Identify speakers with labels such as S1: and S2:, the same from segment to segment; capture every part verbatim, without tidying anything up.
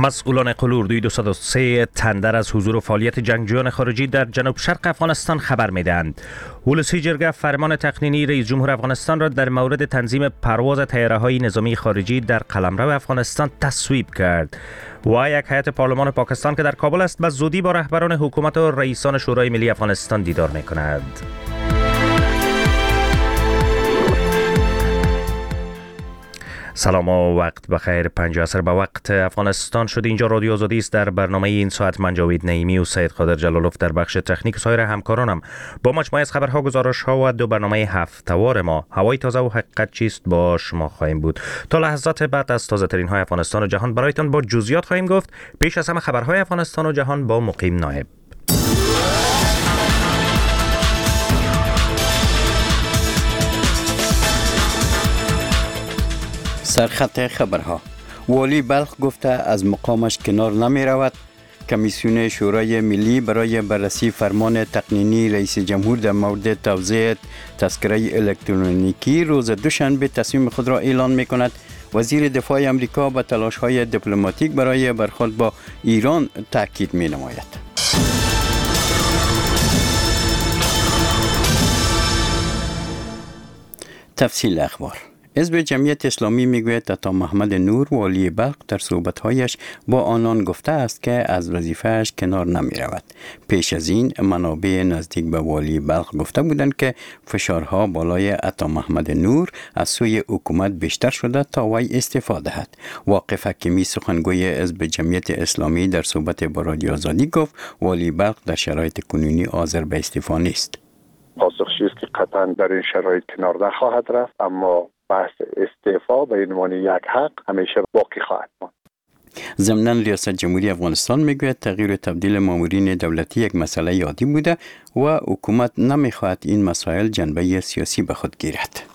S1: مسئولان قلوردوی دویست و سه تندر از حضور و فعالیت جنگجویان خارجی در جنوب شرق افغانستان خبر میدهند. ولسی جرگه فرمان تقنینی رئیس جمهور افغانستان را در مورد تنظیم پرواز طیاره‌های نظامی خارجی در قلمرو افغانستان تصویب کرد. و یک هیئت پارلمان پاکستان که در کابل است به زودی با رهبران حکومت و رئیسان شورای ملی افغانستان دیدار میکند. سلام و وقت بخیر. پنج عصر به وقت افغانستان شد. اینجا رادیو آزادی است. در برنامه این ساعت من جاوید نعیمی و سید قادر جلالوف در بخش تکنیک سایر همکارانم با مجموعه از خبرها، گزارش‌ها و دو برنامه هفته‌وار ما هوای تازه و حقیقت چیست با شما خواهیم بود. تا لحظات بعد از تازه ترین های افغانستان و جهان برایتان با جزئیات خواهیم گفت. پیش از همه خبرهای افغانستان و جهان با مقیم نایب.
S2: سرخط خبرها. والی بلخ گفته از مقامش کنار نمی رود. کمیسیون شورای ملی برای بررسی فرمان تقنینی رئیس جمهور در مورد توزیع تذکره الکترونیکی روز دوشنبه تصمیم خود را اعلان می کند. وزیر دفاع امریکا به تلاش های دیپلماتیک برای برخورد با ایران تاکید می نماید. تفصیل اخبار. حزب جمعیت اسلامی میگوید عطا محمد نور والی بلخ در صحبت‌هایش با آنان گفته است که از وظیفه‌اش کنار نمی رود. پیش از این منابع نزدیک به والی بلخ گفته بودند که فشارها بالای عطا محمد نور از سوی حکومت بیشتر شده تا وی استعفا دهد. واقف حکیمی سخنگوی حزب جمعیت اسلامی در صحبت با رادیو آزادی گفت والی بلخ در شرایط کنونی حاضر به استعفا نیست.
S3: پاسخی است که قطعا در این شرایط کنار نخواهد رفت، اما بحث استعفا به عنوان یک حق همیشه باقی خواهد ماند.
S2: ضمناً ریاست جمهوری افغانستان میگوید تغییر و تبدیل مامورین دولتی یک مسئله عادی بوده و حکومت نمیخواهد این مسائل جنبه سیاسی به خود گیرد.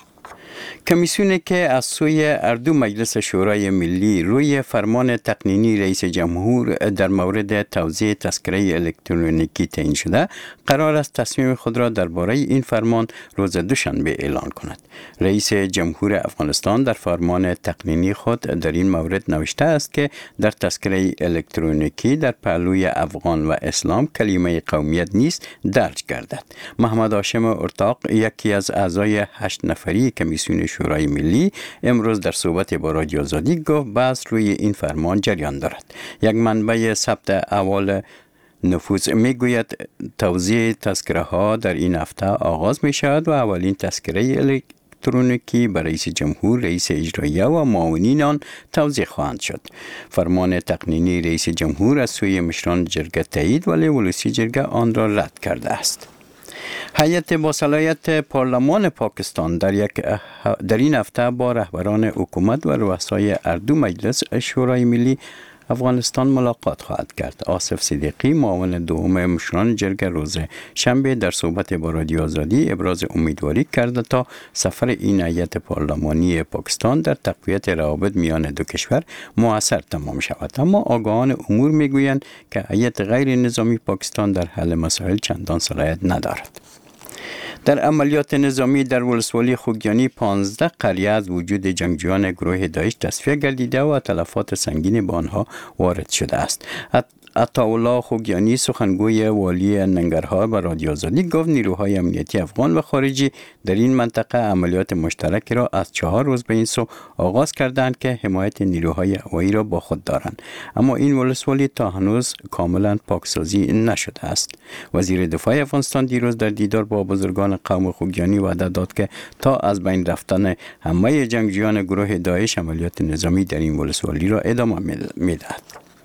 S2: کمیسیونی که از سوی اردو مجلس شورای ملی روی فرمان تقنینی رئیس جمهور در مورد توزیع تذکره الکترونیکی تعیین شده قرار است تصمیم خود را درباره این فرمان روز دوشنبه اعلان کند. رئیس جمهور افغانستان در فرمان تقنینی خود در این مورد نوشته است که در تذکره الکترونیکی در پهلوی افغان و اسلام کلمه قومیت نیست درج گردد. محمد هاشم ارتاق یکی از اعضای هشت نفری کمیسیون شورای ملی امروز در صحبت با رادیو آزادی گفت بحث روی این فرمان جریان دارد. یک منبع ثبت احوال نفوذ میگوید توزیع تذکره ها در این هفته آغاز می شود و اولین تذکره الکترونیکی برای رئیس جمهور، رئیس اجراییه و معاونین آن توزیع خواهند شد. فرمان تقنینی رئیس جمهور از سوی مشران جرگه تایید ولی ولسی جرگه آن را رد کرده است. هیئت با صلاحیت پارلمان پاکستان در یک در این هفته با رهبران حکومت و رؤسای اردو مجلس شورای ملی افغانستان ملاقات خواهد کرد. آصف صدیقی معاون دوم مشران جرگه روز شنبه در صحبت با رادیو آزادی ابراز امیدواری کرده تا سفر این هیئت پارلمانی پاکستان در تقویت روابط میان دو کشور مؤثر تمام شود. اما آگاهان امور میگویند که هیئت غیر نظامی پاکستان در حل مسائل چندان صلاحیت ندارد. در عملیات نظامی در ولسوالی خوگیانی پانزده قریه از وجود جنگجویان گروه داعش تصفیه گردیده و تلفات سنگین به آنها وارد شده است. عطاالله خوگیانی سخنگوی والی ننگرهار به رادیو آزادی گفت نیروهای امنیتی افغان و خارجی در این منطقه عملیات مشترک را از چهار روز به این سو آغاز کردند که حمایت نیروهای هوایی را با خود دارند، اما این ولسوالی تا هنوز کاملا پاکسازی نشده است. وزیر دفاع افغانستان دیروز در دیدار با بزرگان قوم خوگیانی وعده داد که تا از بین رفتن همه جنگجویان گروه داعش عملیات نظامی در این ولسوالی را ادامه می‌دهد.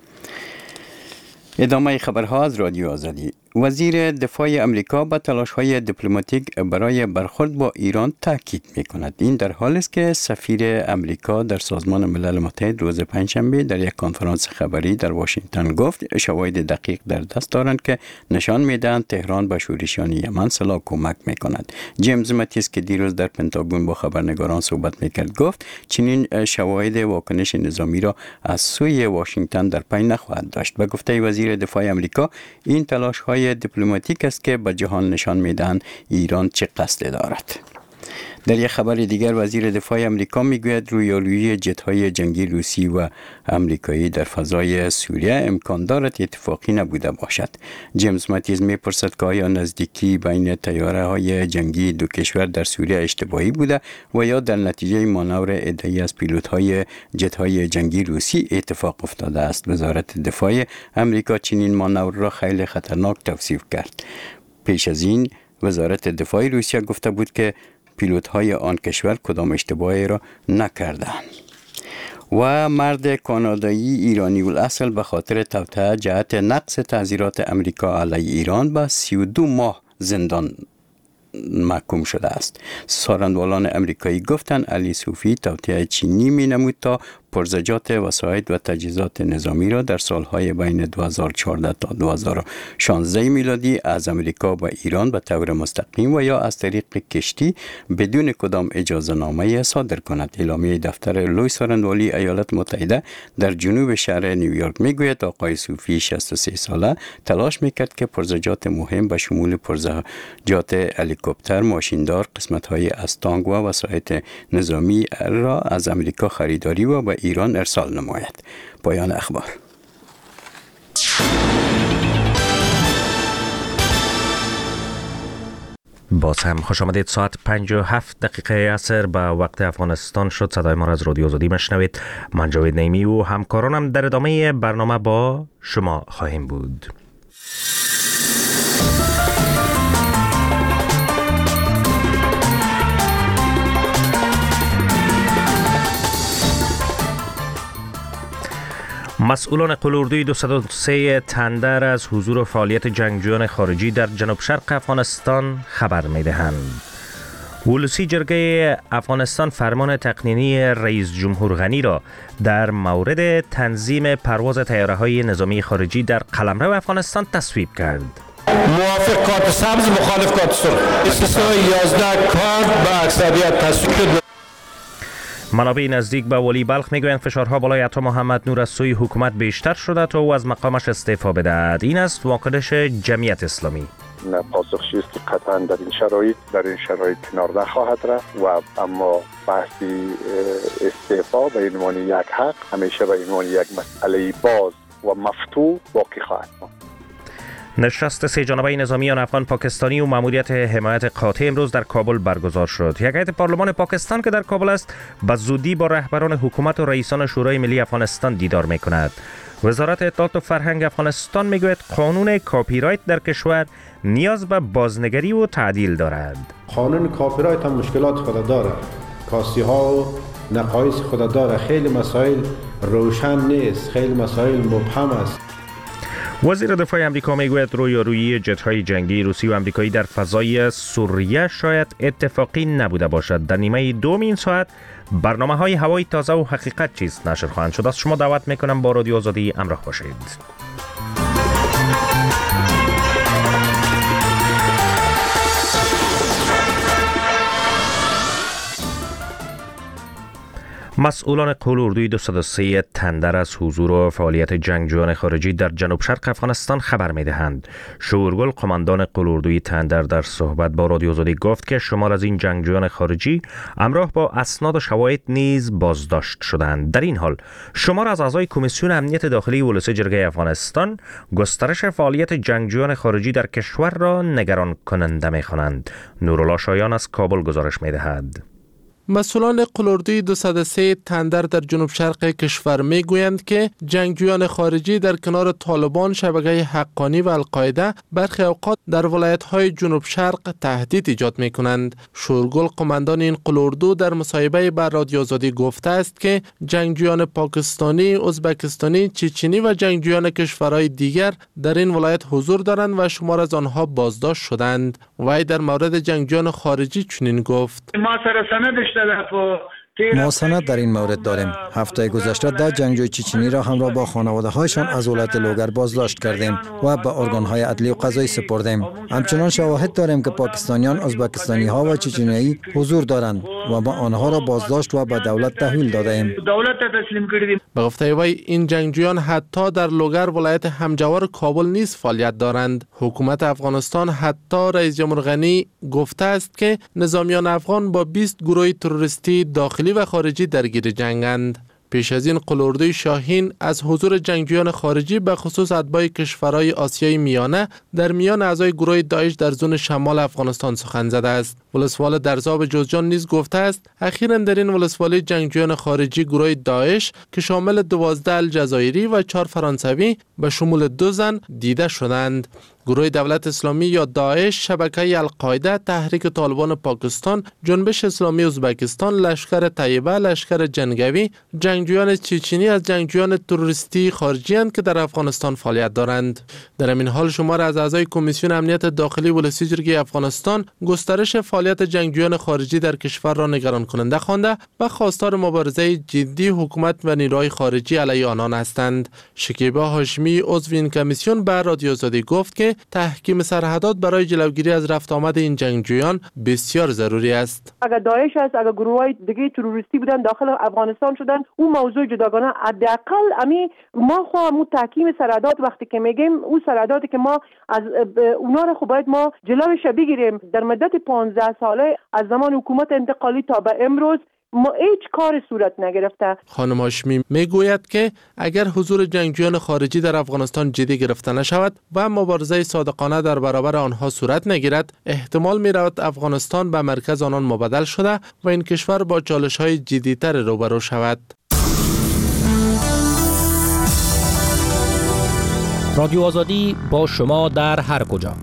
S2: ادامه خبرها از رادیو آزادی. وزیر دفاع امریکا با تلاش‌های دیپلماتیک برای برخورد با ایران تاکید می‌کند. این در حالی است که سفیر امریکا در سازمان ملل متحد روز پنجشنبه در یک کنفرانس خبری در واشنگتن گفت شواهد دقیق در دست دارند که نشان می‌دهند تهران به شورشیان یمن سلاح کمک می‌کند. جیمز ماتیس که دیروز در پنتاگون با خبرنگاران صحبت می‌کرد گفت چنین شواهد واکنش نظامی را از سوی واشنگتن در پی نخواهد داشت. به گفته وزیر دفاع امریکا این تلاش‌های دیپلماتیک است که به جهان نشان میدهند ایران چه قصد دارد. در یک خبر دیگر وزیر دفاع امریکا میگوید رویارویی جت‌های جنگی روسی و امریکایی در فضای سوریه امکان دارد اتفاقی نبوده باشد. جیمز ماتیز میپرسد که آیا نزدیکی بین تیاره های جنگی دو کشور در سوریه اشتباهی بوده و یا در نتیجه مانور عده‌ای از پیلوت های جت‌های جنگی روسی اتفاق افتاده است. وزارت دفاع امریکا چنین مانور را خیلی خطرناک توصیف کرد. پیش از این وزارت دفاع روسیه گفته بود که پیلوت های آن کشور کدام اشتباهی را نکردند. و مرد کانادایی ایرانی الاصل به خاطر توطئه جهت نقض تعزیرات امریکا علیه ایران به سی و دو ماه زندان محکوم شده است. سارندوالان امریکایی گفتند علی صوفی توطئه چینی می نمود تا پرزجات وسایل و تجهیزات نظامی را در سالهای بین دو هزار و چهارده تا دو هزار و شانزده میلادی از امریکا به ایران به طور مستقیم و یا از طریق کشتی بدون کدام اجازه نامه صادر کند. اعلامیه دفتر لوی سارندوالی ایالات متحده در جنوب شهر نیویورک میگوید آقای صوفی شصت و سه ساله تلاش میکرد که پرزجات مهم به شمول پرزجات هلیکوپتر، ماشیندار، قسمت‌های از تانک و وسایل نظامی را از امریکا خریداری و به ایران ارسال نماید. پایان اخبار.
S1: باز هم خوش آمدید. ساعت پنج و هفت دقیقه عصر به وقت افغانستان شد. صدای ما را از رادیو آزادی مشنوید. من جاوید نعیمی و همکارانم در ادامه برنامه با شما خواهیم بود. مسئولان قلوردوی دویست و سه تندر از حضور و فعالیت جنگجویان خارجی در جنوب شرق افغانستان خبر می‌دهند. ولسی جرگه افغانستان فرمان تقنینی رئیس جمهور غنی را در مورد تنظیم پرواز طیاره‌های نظامی خارجی در قلمرو افغانستان تصویب کرد.
S4: موافق کارت سبز، مخالف کارت سرخ. استثنای یازده کارت به اکثریت تصویب شد.
S1: منابع نزدیک به ولی بلخ میگویند فشارها بالای عطا محمد نور از سوی حکومت بیشتر شده تا او از مقامش استعفا بدهد. این است واکنش جمعیت اسلامی.
S3: پاسخی است که قطعا در این شرایط در این شرایط کنار نخواهد رفت و اما بحثی استعفا به عنوان یک حق همیشه به عنوان یک مسئله باز و مفتوح باقی خواهد ماند.
S1: نشست سه جانبه نظامیان افغان پاکستانی و ماموریت حمایت قاطع امروز در کابل برگزار شد. یک هیئت پارلمان پاکستان که در کابل است به زودی با رهبران حکومت و رئیسان شورای ملی افغانستان دیدار می‌کند. وزارت اطلاعات و فرهنگ افغانستان میگوید قانون کاپی رایت در کشور نیاز به بازنگری و تعدیل دارد.
S5: قانون کاپی رایت هم مشکلات خود داره، کاستی‌ها و نقایص خود داره، خیلی مسائل روشن نیست، خیلی مسائل مبهم است.
S1: وزیر دفاع امریکا میگوید رویارویی جت‌های جنگی روسی و امریکایی در فضای سوریه شاید اتفاقی نبوده باشد. در نیمه دوم این ساعت برنامه‌های هوای تازه و حقیقت چیست نشر خواهند شد. از شما دعوت میکنم با رادیو آزادی همراه باشید. مسئولان قلوردوی دویست و سه تندر از حضور و فعالیت جنگجویان خارجی در جنوب شرق افغانستان خبر می‌دهند. شورگل قماندان قلوردوی تندر در صحبت با رادیو آزادی گفت که شمار از این جنگجویان خارجی همراه با اسناد و شواهد نیز بازداشت شدند. در این حال شمار از اعضای کمیسیون امنیت داخلی ولسی جرگه افغانستان گسترش فعالیت جنگجویان خارجی در کشور را نگران کننده می‌خوانند. نورالله شایان از کابل گزارش می‌دهد.
S6: مسئولان قلوردوی دویست و سه تندر در جنوب شرق کشور می گویند که جنگجویان خارجی در کنار طالبان، شبکه حقانی و القاعده برخی اوقات در ولایت‌های جنوب شرق تهدید ایجاد می کنند. شورگل قماندان این قلوردو در مصاحبه با رادیو آزادی گفته است که جنگجویان پاکستانی، ازبکستانی، چچنی و جنگجویان کشورهای دیگر در این ولایت حضور دارند و شمار از آنها بازداشت شدند. وی در مورد جنگجویان خارجی چنین گفت:
S7: ما
S8: ما سند در این مورد داریم. هفته گذشته ده جنگجوی چچنی را همراه با خانواده هایشان از ولایت لوگر بازداشت کردیم و به ارگان های عدلی و قضایی سپردیم. همچنان شواهد داریم که پاکستانیان، ازبکستانی ها و چچنیایی حضور دارند. و ما آنها را بازداشت و به دولت تحویل داده ایم.
S7: دولت تسلیم کردیم.
S6: به گفته وی این جنگجویان حتی در لوگر ولایت همجوار کابل نیز فعالیت دارند. حکومت افغانستان حتی رئیس جمهور غنی گفته است که نظامیان افغان با بیست گروه تروریستی داخلی و خارجی درگیر جنگند. پیش از این قلوردوی شاهین از حضور جنگجویان خارجی به خصوص اتباع کشورهای آسیای میانه در میان اعضای گروه داعش در زون شمال افغانستان سخن زده است. ولسوال درزاب جوزجان نیز گفته است اخیراً در این ولسوالی جنگجویان خارجی گروه داعش که شامل دوازده الجزایری و چهار فرانسوی به شمول دو زن دیده شدند. گروه دولت اسلامی یا داعش، شبکه القاعده، تحریک طالبان پاکستان، جنبش اسلامی ازبکستان، لشکر طیبه، لشکر جنگوی، جنگجویان چچنی از جنگجویان تروریستی خارجی اند که در افغانستان فعالیت دارند. در این حال شمار از اعضای کمیسیون امنیت داخلی ولسی جرگه افغانستان گسترش فعالیت جنگجویان خارجی در کشور را نگران کننده خوانده و خواستار مبارزه جدی حکومت و نیروهای خارجی علیه آنان هستند. شکیبا هاشمی عضو این کمیسیون به رادیو آزادی گفت که تحکیم سرحدات برای جلوگیری از رفت آمد این جنگجویان بسیار ضروری است.
S9: اگر داعش است، اگر گروه‌های دیگه تروریستی بودن داخل افغانستان شدن، اون موضوع جداگانه. حداقل امی ما خو همون تحکیم سرحدات وقتی که میگیم اون سرحداتی که ما از اونا رو خو باید ما جلوش بگیریم. در مدت پانزده ساله از زمان حکومت انتقالی تا به امروز ما هیچ کار صورت نگرفته.
S6: خانم هاشمی میگوید که اگر حضور جنگجویان خارجی در افغانستان جدی گرفته نشود و مبارزه صادقانه در برابر آنها صورت نگیرد، احتمال می‌رود افغانستان به مرکز آنان مبدل شده و این کشور با چالش‌های جدی‌تر روبرو شود.
S10: رادیو آزادی با شما در هر کجا.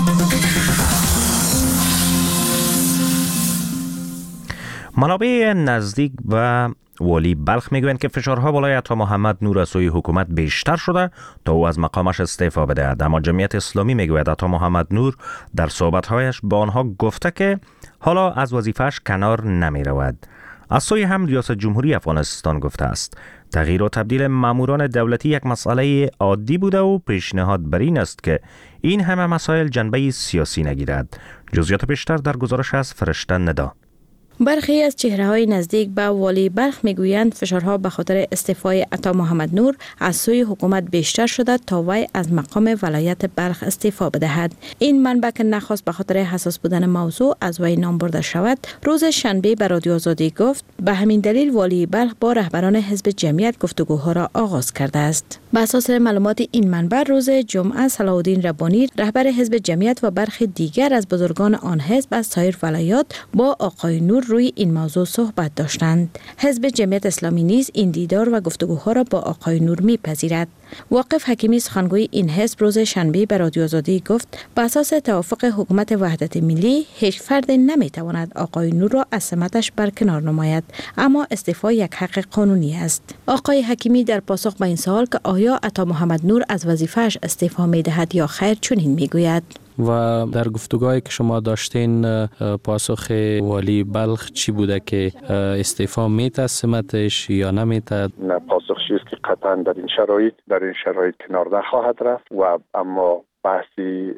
S1: منابع نزدیک و والی بلخ میگویند که فشارها بالای عطا محمد نور از سوی حکومت بیشتر شده تا او از مقامش استعفا بدهد. اما جمعیت اسلامی میگوید عطا محمد نور در صحبت‌هایش با آنها گفته که حالا از وظیفه‌اش کنار نمی رود. از سوی هم ریاست جمهوری افغانستان گفته است تغییر و تبدیل ماموران دولتی یک مسئله عادی بوده و پیشنهاد بر این است که این همه مسائل جنبه سیاسی نگیرد. جزئیات بیشتر در گزارش از فرشته ندا.
S11: برخی از چهره‌های نزدیک به والی بلخ میگویند فشارها به خاطر استعفای عطا محمد نور از سوی حکومت بیشتر شده تا وی از مقام ولایت بلخ استعفا بدهد. این منبع که نخواست به خاطر حساس بودن موضوع از وی نام برده شود، روز شنبه به رادیو آزادی گفت به همین دلیل والی بلخ با رهبران حزب جمعیت گفتگوها را آغاز کرده است. بر اساس معلومات این منبع روز جمعه صلاح‌الدین ربانی رهبر حزب جمعیت و برخی دیگر از بزرگان آن حزب از سایر ولایات با آقای نور روی این موضوع صحبت داشتند. حزب جمعیت اسلامی نیز این دیدار و گفتگوها را با آقای نور می‌پذیرد. واقف حکیمی سخنگوی این حزب روز شنبه به رادیو آزادی گفت بر اساس توافق حکومت وحدت ملی هیچ فرد نمی‌تواند آقای نور را از سمتش برکنار نماید، اما استعفا یک حق قانونی است. آقای حکیمی در پاسخ به این سوال که آیا عطا محمد نور از وظیفه‌اش استعفا می‌دهد یا خیر چنین می‌گوید.
S12: و در گفتگوهایی که شما داشتین پاسخ والی بلخ چی بوده که استعفا میته سمتش یا نمیته؟
S3: نه، پاسخ چیست که قطعا در این شرایط در این شرایط کنار نخواهد رفت و اما بحثی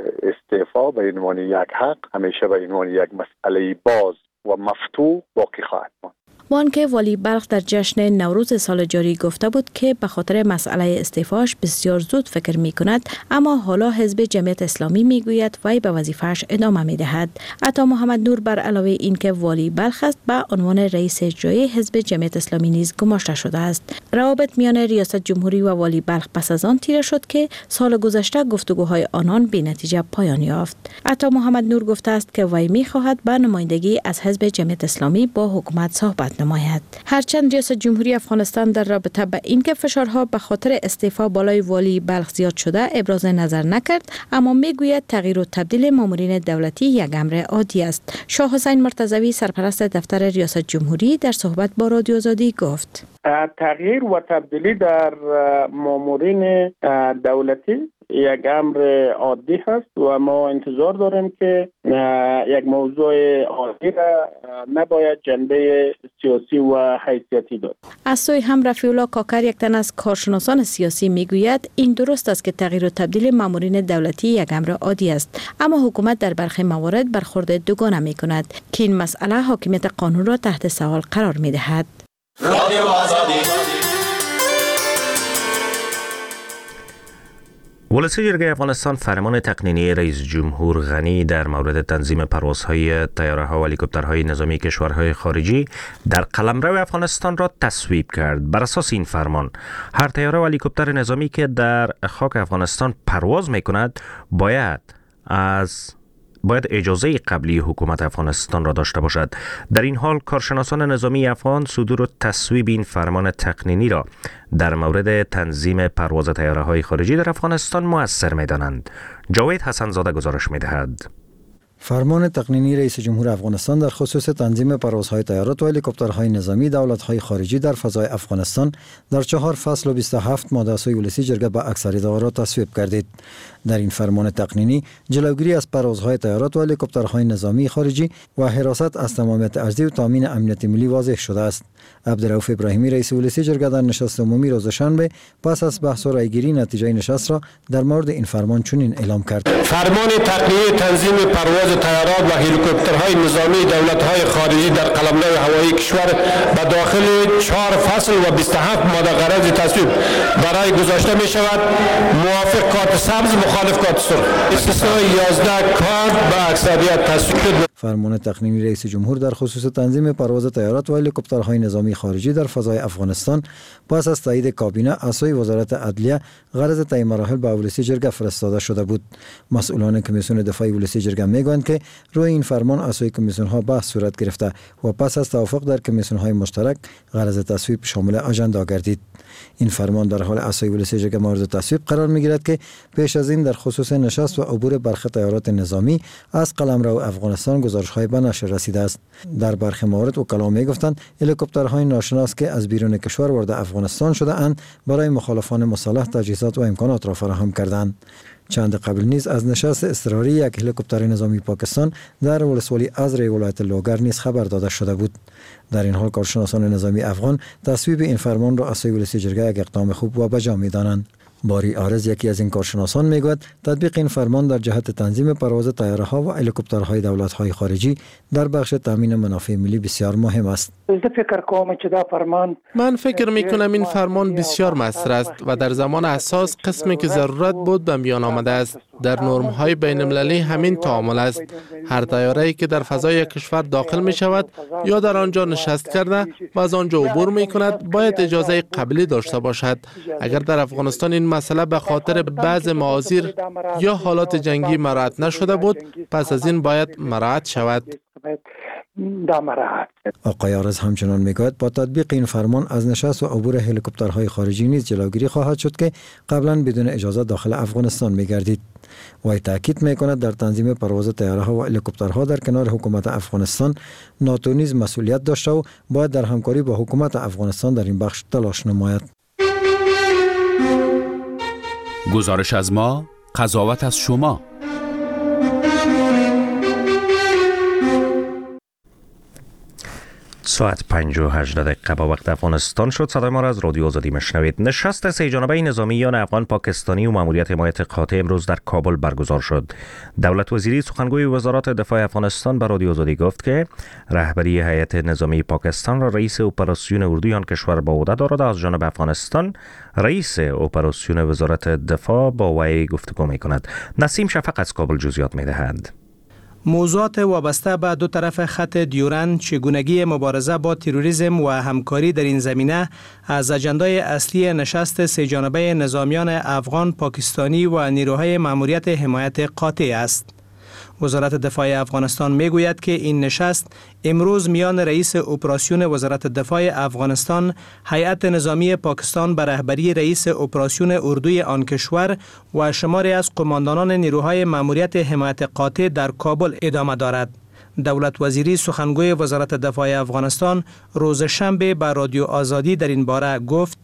S3: استعفا به عنوان یک حق همیشه به عنوان یک مسئله باز و مفتوح باقی خواهد ماند.
S11: وان که والی بلخ در جشن نوروز سال جاری گفته بود که به خاطر مسئله استعفاش بسیار زود فکر می کند، اما حالا حزب جمعیت اسلامی می گوید وی به وظیفه‌اش ادامه می دهد. عطا محمد نور بر علاوه این که والی بلخ است به عنوان رئیس اجرایی حزب جمعیت اسلامی نیز گماشته شده است. روابط میان ریاست جمهوری و والی بلخ پس از آن تیره شد که سال گذشته گفتگوهای آنان بی نتیجه پایان یافت. عطا محمد نور گفته است که وی می خواهد به نمایندگی از حزب جمعیت اسلامی با حکومت صحبت نماید. هرچند ریاست جمهوری افغانستان در رابطه با اینکه فشارها به خاطر استعفا بالای والی بلخ زیاد شده ابراز نظر نکرد، اما میگوید تغییر و تبدیل مامورین دولتی یک امر عادی است. شاه حسین مرتضوی سرپرست دفتر ریاست جمهوری در صحبت با رادیو آزادی گفت
S7: تغییر و تبدیلی در مامورین دولتی یک امر عادی هست و ما انتظار داریم که یک موضوع عادی را نباید جنبه سیاسی و حیثیتی داد.
S11: از سوی هم رفیع الله کاکر یک تن از کارشناسان سیاسی میگوید این درست است که تغییر و تبدیل مامورین دولتی یک امر عادی است، اما حکومت در برخی موارد برخورد دوگانه می کند که این مسئله حاکمیت قانون را تحت سوال قرار می دهد.
S1: ولسی جرگه افغانستان فرمان تقنینی رئیس جمهور غنی در مورد تنظیم پروازهای طیاره‌ها و هلیکوپترهای نظامی کشورهای خارجی در قلمرو افغانستان را تصویب کرد. بر اساس این فرمان هر طیاره و هلیکوپتر نظامی که در خاک افغانستان پرواز می‌کند باید از باید اجازه قبلی حکومت افغانستان را داشته باشد. در این حال کارشناسان نظامی افغان صدور و تصویب این فرمان تقنینی را در مورد تنظیم پرواز طیاره‌های خارجی در افغانستان مؤثر می‌دانند. جاوید حسن زاده گزارش می‌دهد.
S8: فرمان تقنینی رئیس جمهور افغانستان در خصوص تنظیم پروازهای طیارات و هلیکوپترهای نظامی دولت‌های خارجی در فضای افغانستان در چهار فصل و بیست و هفت ماده سوی ولسی جرگه به اکثریت آرا تصویب گردید. در این فرمان تقنینی جلوگیری از پروازهای طیارات و هلیکوپترهای نظامی خارجی و حراست از تمامیت ارضی و تامین امنیت ملی واضح شده است. عبدالرؤوف ابراهیمی رئیس ولسی جرگه در نشست عمومی روز شنبه پس از بحث و رایگیری نتیجه نشست را در مورد این فرمان چنین اعلام کرد.
S4: فرمان تقنینی تنظیم پرواز طیارات و هلیکوپترهای نظامی دولت‌های خارجی در قلمرو هوایی کشور به داخل چهار فصل و بیست و هفت ماده غرض تصویب برای گذاشته می شود. موافق کارت سبز، مخالف کارت سرخ. استثناء یازده کارت به اکثریت تصویب شد.
S8: فرمان تقنینی رئیس جمهور در خصوص تنظیم پرواز طیارات و هلیکوپترهای نظامی خارجی در فضای افغانستان پس از تایید کابینه از سوی وزارت عدلیه غرض طی مراحل به ولسی جرگه فرستاده شده بود. مسئولان کمیسیون دفاعی ولسی جرگه میگویند که روی این فرمان از سوی کمیسیون ها بحث صورت گرفته و پس از توافق در کمیسیون های مشترک غرض تصویب شامل اجندا گردید. این فرمان در حال از سوی ولسی جرگه مورد تصویب قرار میگیرد که پیش از این در خصوص نشست و عبور برخی طیارات نظامی از قلمرو افغانستان گزارش‌های به نشر رسیده است. در برخی موارد وکلا میگفتند هلیکوپترهای ناشناس که از بیرون کشور وارد افغانستان شده اند برای مخالفان مسلح تجهیزات و امکانات را فراهم کردند. چند قبل نیز از نشست اضطراری یک هلیکوپتر نظامی پاکستان در ولسوالی ازری ولایت لوگر نیز خبر داده شده بود. در این حال کارشناسان نظامی افغان تصویب این فرمان را از سوی ولسی جرگه یک اقدام خوب و بجا می‌دانند. باری آرز یکی از این کارشناسان میگوید تطبیق این فرمان در جهت تنظیم پرواز طیاره‌ها و هلیکوپترهای دولت‌های خارجی در بخش تامین منافع ملی بسیار مهم است.
S6: من فکر میکنم این فرمان بسیار مؤثر است و در زمان اساس قسمی که ضرورت بود به میان آمده است. در نرم‌های بین‌المللی همین تعامل است. هر طیاره‌ای که در فضای کشور داخل می شود یا در آنجا نشست کرده و از آنجا عبور می کند باید اجازه قبلی داشته باشد. اگر در افغانستان این مسئله به خاطر بعض معاذیر یا حالات جنگی مراعات نشده بود، پس از این باید مراعات شود.
S8: آقای آرز همچنان میگوید با تطبیق این فرمان از نشست و عبور هلیکوپترهای خارجی نیز جلوگیری خواهد شد که قبلا بدون اجازه داخل افغانستان میگردید. وی تاکید میکند در تنظیم پرواز طیاره‌ها و هلیکوپترها در کنار حکومت افغانستان ناتو نیز مسئولیت داشته و باید در همکاری با حکومت افغانستان در این بخش تلاش نماید.
S13: گزارش از ما، قضاوت از شما.
S1: ساعت پنج و هجده دقیقه با وقت افغانستان شد. صدای ما را از رادیو آزادی میشنوید. نشست سه جانبه نظامیان افغان پاکستانی و ماموریت حمایت قاطع امروز در کابل برگزار شد. دولت وزیری سخنگوی وزارت دفاع افغانستان به رادیو آزادی گفت که رهبری هیئت نظامی پاکستان را رئیس اپراسیون اردوی آن کشور به عهده دارد. از جانب افغانستان رئیس اپراسیون وزارت دفاع با وی گفتگو میکند. نسیم شفق از کابل جزئیات میدهد.
S14: موضوعات وابسته به دو طرف خط دیورن، چگونگی مبارزه با تروریسم و همکاری در این زمینه از اجندای اصلی نشست سه جانبه نظامیان افغان، پاکستانی و نیروهای ماموریت حمایت قاطع است. وزارت دفاع افغانستان میگوید که این نشست امروز میان رئیس اپراسیون وزارت دفاع افغانستان، هیئت نظامی پاکستان به رهبری رئیس اپراسیون اردوی آن کشور و شماری از قماندانان نیروهای ماموریت حمایت قاطع در کابل ادامه دارد. دولت وزیری سخنگوی وزارت دفاع افغانستان روز شنبه به رادیو آزادی در این باره گفت: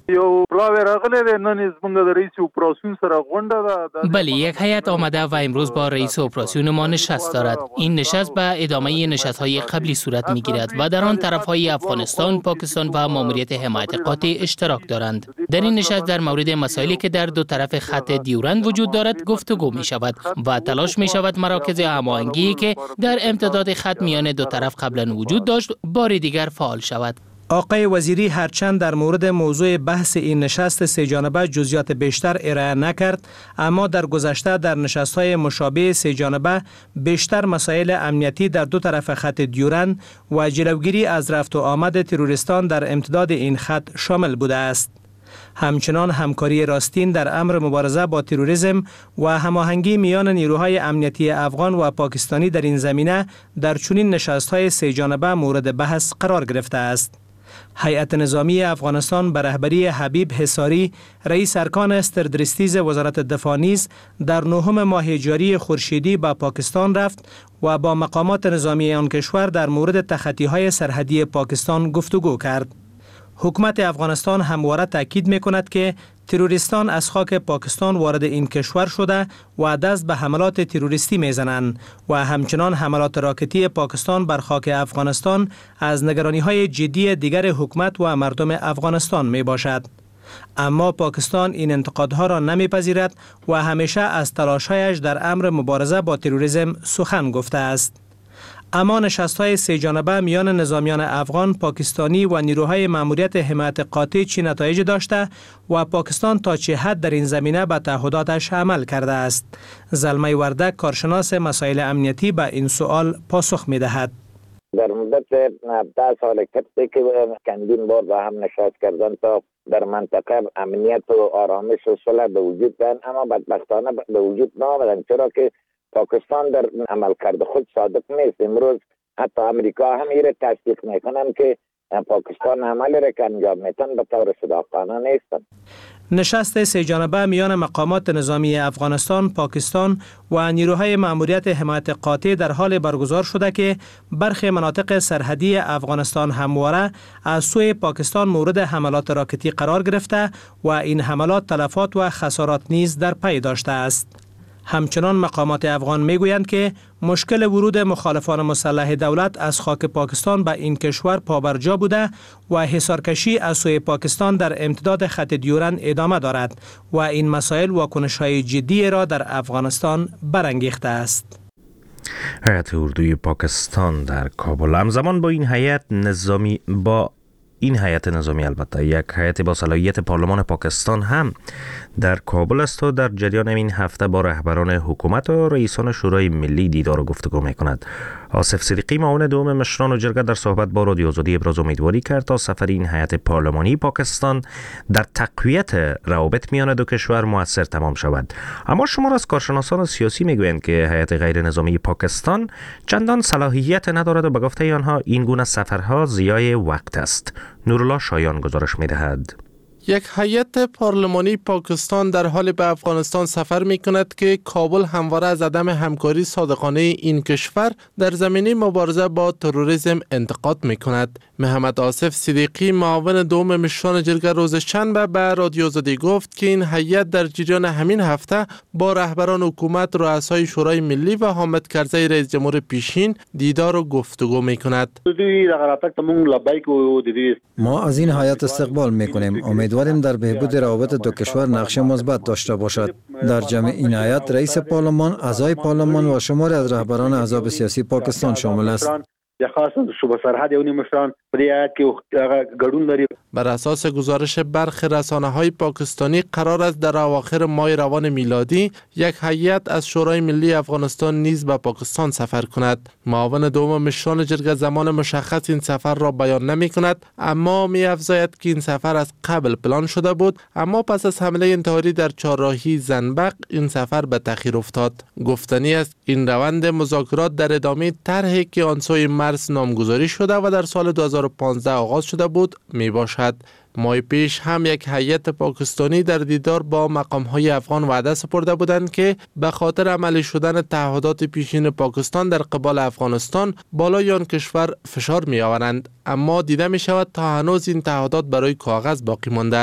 S15: یو پلاوی راغلی دی نن زموږ د رئیس اپراسیون سره غونډه ده.
S16: بله، یک هیئت آمده و امروز با رئیس اپراسیون ما نشست دارد. این نشست به ادامه نشست‌های قبلی صورت می‌گیرد و در آن طرف‌های افغانستان، پاکستان و ماموریت حمایت قاطع اشتراک دارند. در این نشست در مورد مسائلی که در دو طرف خط دیورند وجود دارد گفتگو می‌شود و تلاش می‌شود مراکز هماهنگی که در امتداد خط میان دو طرف قبلا وجود داشت بار دیگر فعال شود.
S14: آقای وزیری هرچند در مورد موضوع بحث این نشست سه جانبه جزئیات بیشتر ارائه نکرد، اما در گذشته در نشست‌های مشابه سه جانبه بیشتر مسائل امنیتی در دو طرف خط دیورند و جلوگیری از رفت و آمد تروریستان در امتداد این خط شامل بوده است. همچنان همکاری راستین در امر مبارزه با تروریسم و هماهنگی میان نیروهای امنیتی افغان و پاکستانی در این زمینه در چنین نشست‌های سه جانبه مورد بحث قرار گرفته است. هیئت نظامی افغانستان به رهبری حبیب حصاری، رئیس ارکان استردرستیز وزارت دفاع نیز در نهم ماه جاری خورشیدی به پاکستان رفت و با مقامات نظامی آن کشور در مورد تخطی‌های سرحدی پاکستان گفتگو کرد. حکومت افغانستان همواره تاکید می‌کند که تروریستان از خاک پاکستان وارد این کشور شده و دست به حملات تروریستی میزنند و همچنان حملات راکتی پاکستان بر خاک افغانستان از نگرانی‌های جدی دیگر حکومت و مردم افغانستان می باشد. اما پاکستان این انتقادها را نمیپذیرد و همیشه از تلاش‌هایش در امر مبارزه با تروریسم سخن گفته است. اما نشست‌های سه جانبه میان نظامیان افغان، پاکستانی و نیروهای ماموریت حمایت قاطع چه نتایج داشته و پاکستان تا چه حد در این زمینه به تعهداتش عمل کرده است؟ زلمه وردک، کارشناس مسائل امنیتی، به این سوال پاسخ می‌دهد.
S17: در مدت ده سال کفته که چندین بار با هم نشست کردن تا در منطقه امنیت و آرامش و صلح به وجود بیان، اما بدبختانه به وجود نآمدن، چرا که پاکستان در عملکرد خود صادق نیست. امروز حتی امریکا هم ایره تصدیق میکنن که پاکستان عملی را که انجام میتن به طور صداقانه نیستن.
S14: نشست سه جانبه میان مقامات نظامی افغانستان، پاکستان و نیروهای ماموریت حمایت قاطع در حال برگزار شده که برخی مناطق سرحدی افغانستان همواره از سوی پاکستان مورد حملات راکتی قرار گرفته و این حملات تلفات و خسارات نیز در پی داشته است. همچنان مقامات افغان میگویند که مشکل ورود مخالفان مسلح دولت از خاک پاکستان به این کشور پابرجا بوده و حصارکشی از سوی پاکستان در امتداد خط دیورند ادامه دارد و این مسائل واکنش‌های جدی را در افغانستان برانگیخته است.
S1: هیئت اردوی پاکستان در کابل همزمان با این هیئت نظامی با این هیئت نظامی البته یک هیئت با صلاحیت پارلمان پاکستان هم در کابل است و در جریان این هفته با رهبران حکومت و رئیسان شورای ملی دیدار و گفتگو می کند. آصف صدیقی معاون دوم مشران و جرگه در صحبت با رادیو آزادی ابراز امیدواری کرد تا سفر این هیئت پارلمانی پاکستان در تقویت روابط میان دو کشور موثر تمام شود. اما شمار از کارشناسان سیاسی میگویند که هیئت غیر نظامی پاکستان چندان صلاحیت ندارد و به گفته آنها این گونه سفرها ضیاع وقت است. نورالله شایان گزارش می‌دهد.
S6: یک هیئت پارلمانی پاکستان در حال به افغانستان سفر می کند که کابل همواره از عدم همکاری صادقانه این کشور در زمینه مبارزه با تروریسم انتقاد می کند. محمد آصف صدیقی معاون دوم مشران جرگه روز شنبه به رادیو آزادی گفت که این هیئت در جریان همین هفته با رهبران حکومت، رؤسای شورای ملی و حامد کرزی رئیس جمهور پیشین دیدار و گفتگو می کند.
S8: ما از این هیئت استقبال می کنیم. امیدواریم در بهبود روابط دو کشور نقش مثبت داشته باشد. در جمع این هیئت رئیس پارلمان، اعضای پارلمان و شماری از رهبران احزاب سیاسی پاکستان شامل است.
S15: یا خاص صوبه سرحد یونی مشران په دې کې ګډون لري.
S6: بر اساس گزارش برخی رسانه‌های پاکستانی قرار است در اواخر ماه روان میلادی یک هیئت از شورای ملی افغانستان نیز به پاکستان سفر کند. معاون دوم مشران جرگه زمان مشخص این سفر را بیان نمی کند، اما می افزاید که این سفر از قبل پلان شده بود، اما پس از حمله انتحاری در چهارراهی زنبق این سفر به تأخیر افتاد. گفتنی است این روند مذاکرات در ادامه طرحی که آن سوی مرز نامگذاری شده و در سال دو هزار و پانزده آغاز شده بود می باشد. ماه پیش هم یک هیئت پاکستانی در دیدار با مقام‌های افغان وعده سپرده بودند که به خاطر عملی شدن تعهدات پیشین پاکستان در قبال افغانستان بالای آن کشور فشار می آورند، اما دیده می شود تا هنوز این تعهدات برای کاغذ باقی مانده است.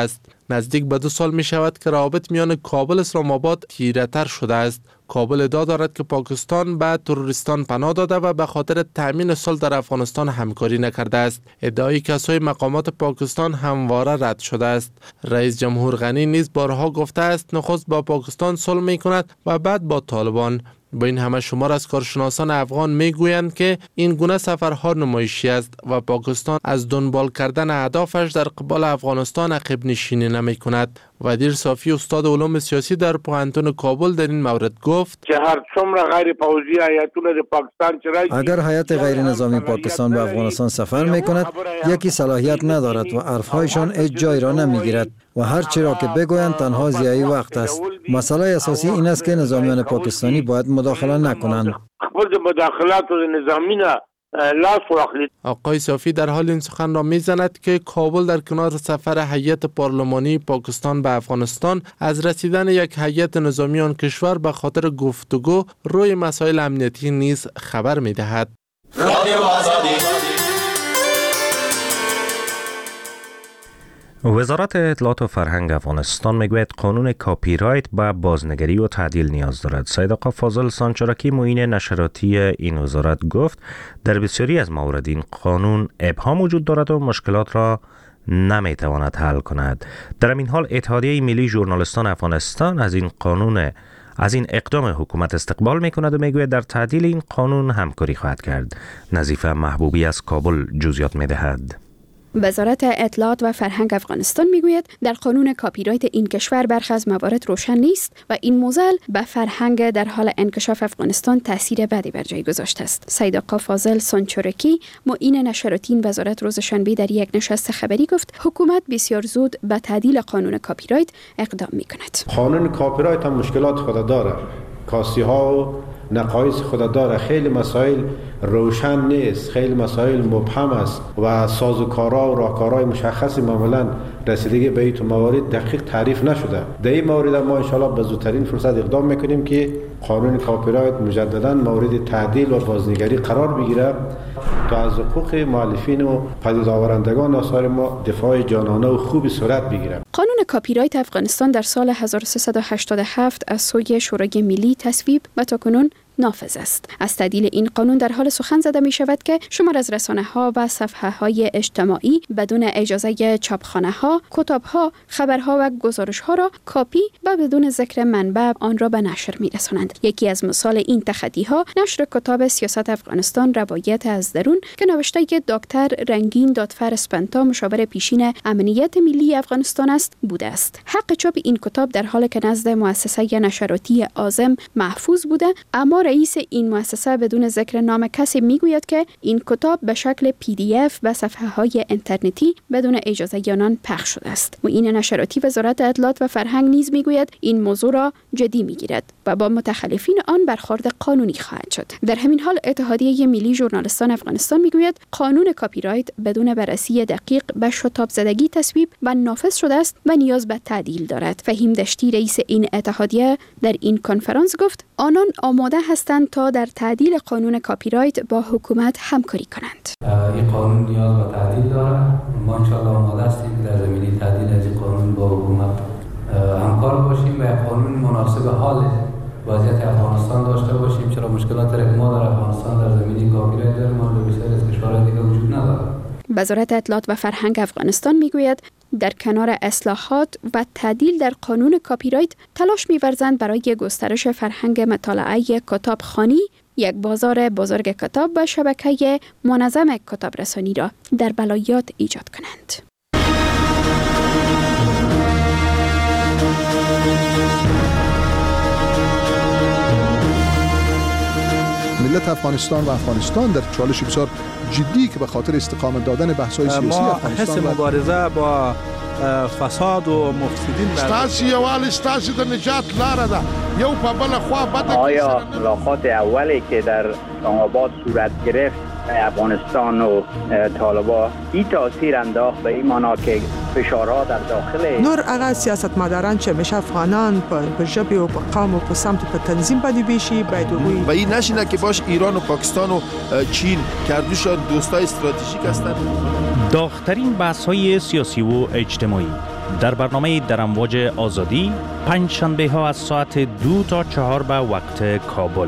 S6: نزدیک به دو سال می شود که روابط میان کابل و اسلام آباد تیره تر شده است. کابل ادعا دارد که پاکستان به تروریستان پناه داده و به خاطر تامین صلح در افغانستان همکاری نکرده است. ادعای کسای مقامات پاکستان همواره رد شده است. رئیس جمهور غنی نیز بارها گفته است نخست با پاکستان صلح می کند و بعد با طالبان. با این همه شمار از کارشناسان افغان می گویند که این گونه سفرها نمایشی است و پاکستان از دنبال کردن اهدافش در قبال افغانستان عقب نشینی نمی کند. ودیر صافی استاد علوم سیاسی در پوهنتون کابل در این مورد گفت
S18: که هر څومره غیر پوځي هیاتونه د پاکستان چرای
S8: اگر هیئت غیر نظامی پاکستان به افغانستان سفر می کند یکی صلاحیت ندارد و حرفهایشان هیچ جای را نمی گیرد و هر چی را که بگویند تنها ضیاعی وقت است. مسئله اساسی این است که نظامیان پاکستانی باید مداخله نکنند.
S18: خپل مداخلات نظامی نه
S6: آقای صافی در حال این سخن را میزند که کابل در کنار سفر هیئت پارلمانی پاکستان به افغانستان از رسیدن یک هیئت نظامی آن کشور به خاطر گفتگو روی مسائل امنیتی نیز خبر میدهد.
S1: وزارت اطلاعات و فرهنگ افغانستان میگوید قانون کاپی رایت به بازنگری و تعدیل نیاز دارد. سید آقا فاضل سانچارکی معین نشراتی این وزارت گفت در بسیاری از موارد این قانون ابهام وجود دارد و مشکلات را نمیتواند حل کند. در این حال اتحادیه ملی ژورنالیستان افغانستان از این قانون از این اقدام حکومت استقبال میکند و میگوید در تعدیل این قانون همکاری خواهد کرد. نظیفه محبوبی از کابل جزئیات میدهد.
S19: وزارت اطلاعات و فرهنگ افغانستان میگوید در قانون کاپی رایت این کشور برخی از موارد روشن نیست و این موزل به فرهنگ در حال انکشاف افغانستان تاثیر بدی بر جای گذاشته است. سید آقا فاضل سانچورکی معین نشراتی این وزارت روز شنبه در یک نشست خبری گفت حکومت بسیار زود به تعدیل قانون کاپی رایت اقدام میکند.
S5: قانون کاپی رایت هم مشکلات خود داره. کاسی ها و نقایص خود داره. خیلی مسائل روشن نیست، خیلی مسائل مبهم است و سازوکارها و راهکارهای مشخصی معمولا رسیدگی به این موارد دقیق تعریف نشده. در این مورد ما ان شاءالله به زودترین فرصت اقدام میکنیم که قانون کاپی رایت مجددا مورد تعدیل و بازنگری قرار بگیره تا از حقوق مؤلفین و پدید آورندگان آثار ما دفاع جانانه و خوبی صورت بگیره.
S19: قانون کاپی رایت افغانستان در سال هزار و سیصد و هشتاد و هفت از سوی شورای ملی تصویب و تاکنون نافذ است. از تعدیل این قانون در حال سخن زده می شود که شمار از رسانه ها و صفحه های اجتماعی بدون اجازه چاپخانه ها، کتاب ها، خبرها و گزارش ها را کاپی و بدون ذکر منبع آن را به نشر می رسانند. یکی از مثال این تخطی ها نشر کتاب سیاست افغانستان روایت از درون که نوشته دکتر رنگین دادفر اسپنتا مشاور پیشین امنیت ملی افغانستان است بوده است. حق چاپ این کتاب در حالی که نزد مؤسسه نشراتی اعظم محفوظ بوده، اما رئیس این مؤسسه بدون ذکر نام کسی میگوید که این کتاب به شکل پی دی اف به صفحه های اینترنتی بدون اجازه آنان پخش شده است. معین نشراتی وزارت اطلاعات و فرهنگ نیز میگوید این موضوع را جدی میگیرد و با متخلفین آن برخورد قانونی خواهد شد. در همین حال اتحادیه ملی ژورنالیستان افغانستان میگوید قانون کاپی رایت بدون بررسی دقیق به شتاب زدگی تصویب و نافذ شده است و نیاز به تعدیل دارد. فهیم دشتی رئیس این اتحادیه در این کنفرانس گفت آنان آماده هستند تا در تعدیل قانون کاپی رایت با حکومت همکاری کنند.
S20: این قانون نیاز به تعدیل دارد. ما ان شاء الله آماده هستیم که در زمینه تعدیل از این قانون با حکومت همکار باشیم و یک قانون مناسب حال وضعیت افغانستان داشته باشیم، چرا مشکلات را ما در افغانستان در زمینه کاپی رایت داریم و بسیاری از کشورهای دیگه وجود نداره.
S19: وزارت اطلاعات و فرهنگ افغانستان میگوید در کنار اصلاحات و تعدیل در قانون کاپی رایت تلاش می‌ورزند برای گسترش فرهنگ مطالعه کتابخوانی، یک بازار بزرگ کتاب و شبکه منظم کتاب رسانی را در بلایات ایجاد کنند.
S21: ملت افغانستان و افغانستان در چالش بسیار جدی که به خاطر استقامت دادن بحث‌های سیاسی افغانستان
S22: ما حس مبارزه با فساد و مفسدین
S23: ستاسي یوال ستاسي د نجات لاره ده یو په بل خوا بده.
S24: آیا ملاقات اولی که در آباد صورت گرفت افغانستان و طالبان این تاثیر انداخت به این معنا که فشارها در داخل
S25: نور هغه سیاستمداران چې همیشه افغانان په ژبې او په قوم او په سمت په تنظیم باندې بیشي باید وګوري
S23: و این نشینه که باش ایران و پاکستان و چین کردوشان دوستای استراتژیک هستند.
S1: داغ‌ترین بحث‌های سیاسی و اجتماعی در برنامه در امواج آزادی پنج شنبه ها از ساعت دو تا چهار به وقت کابل.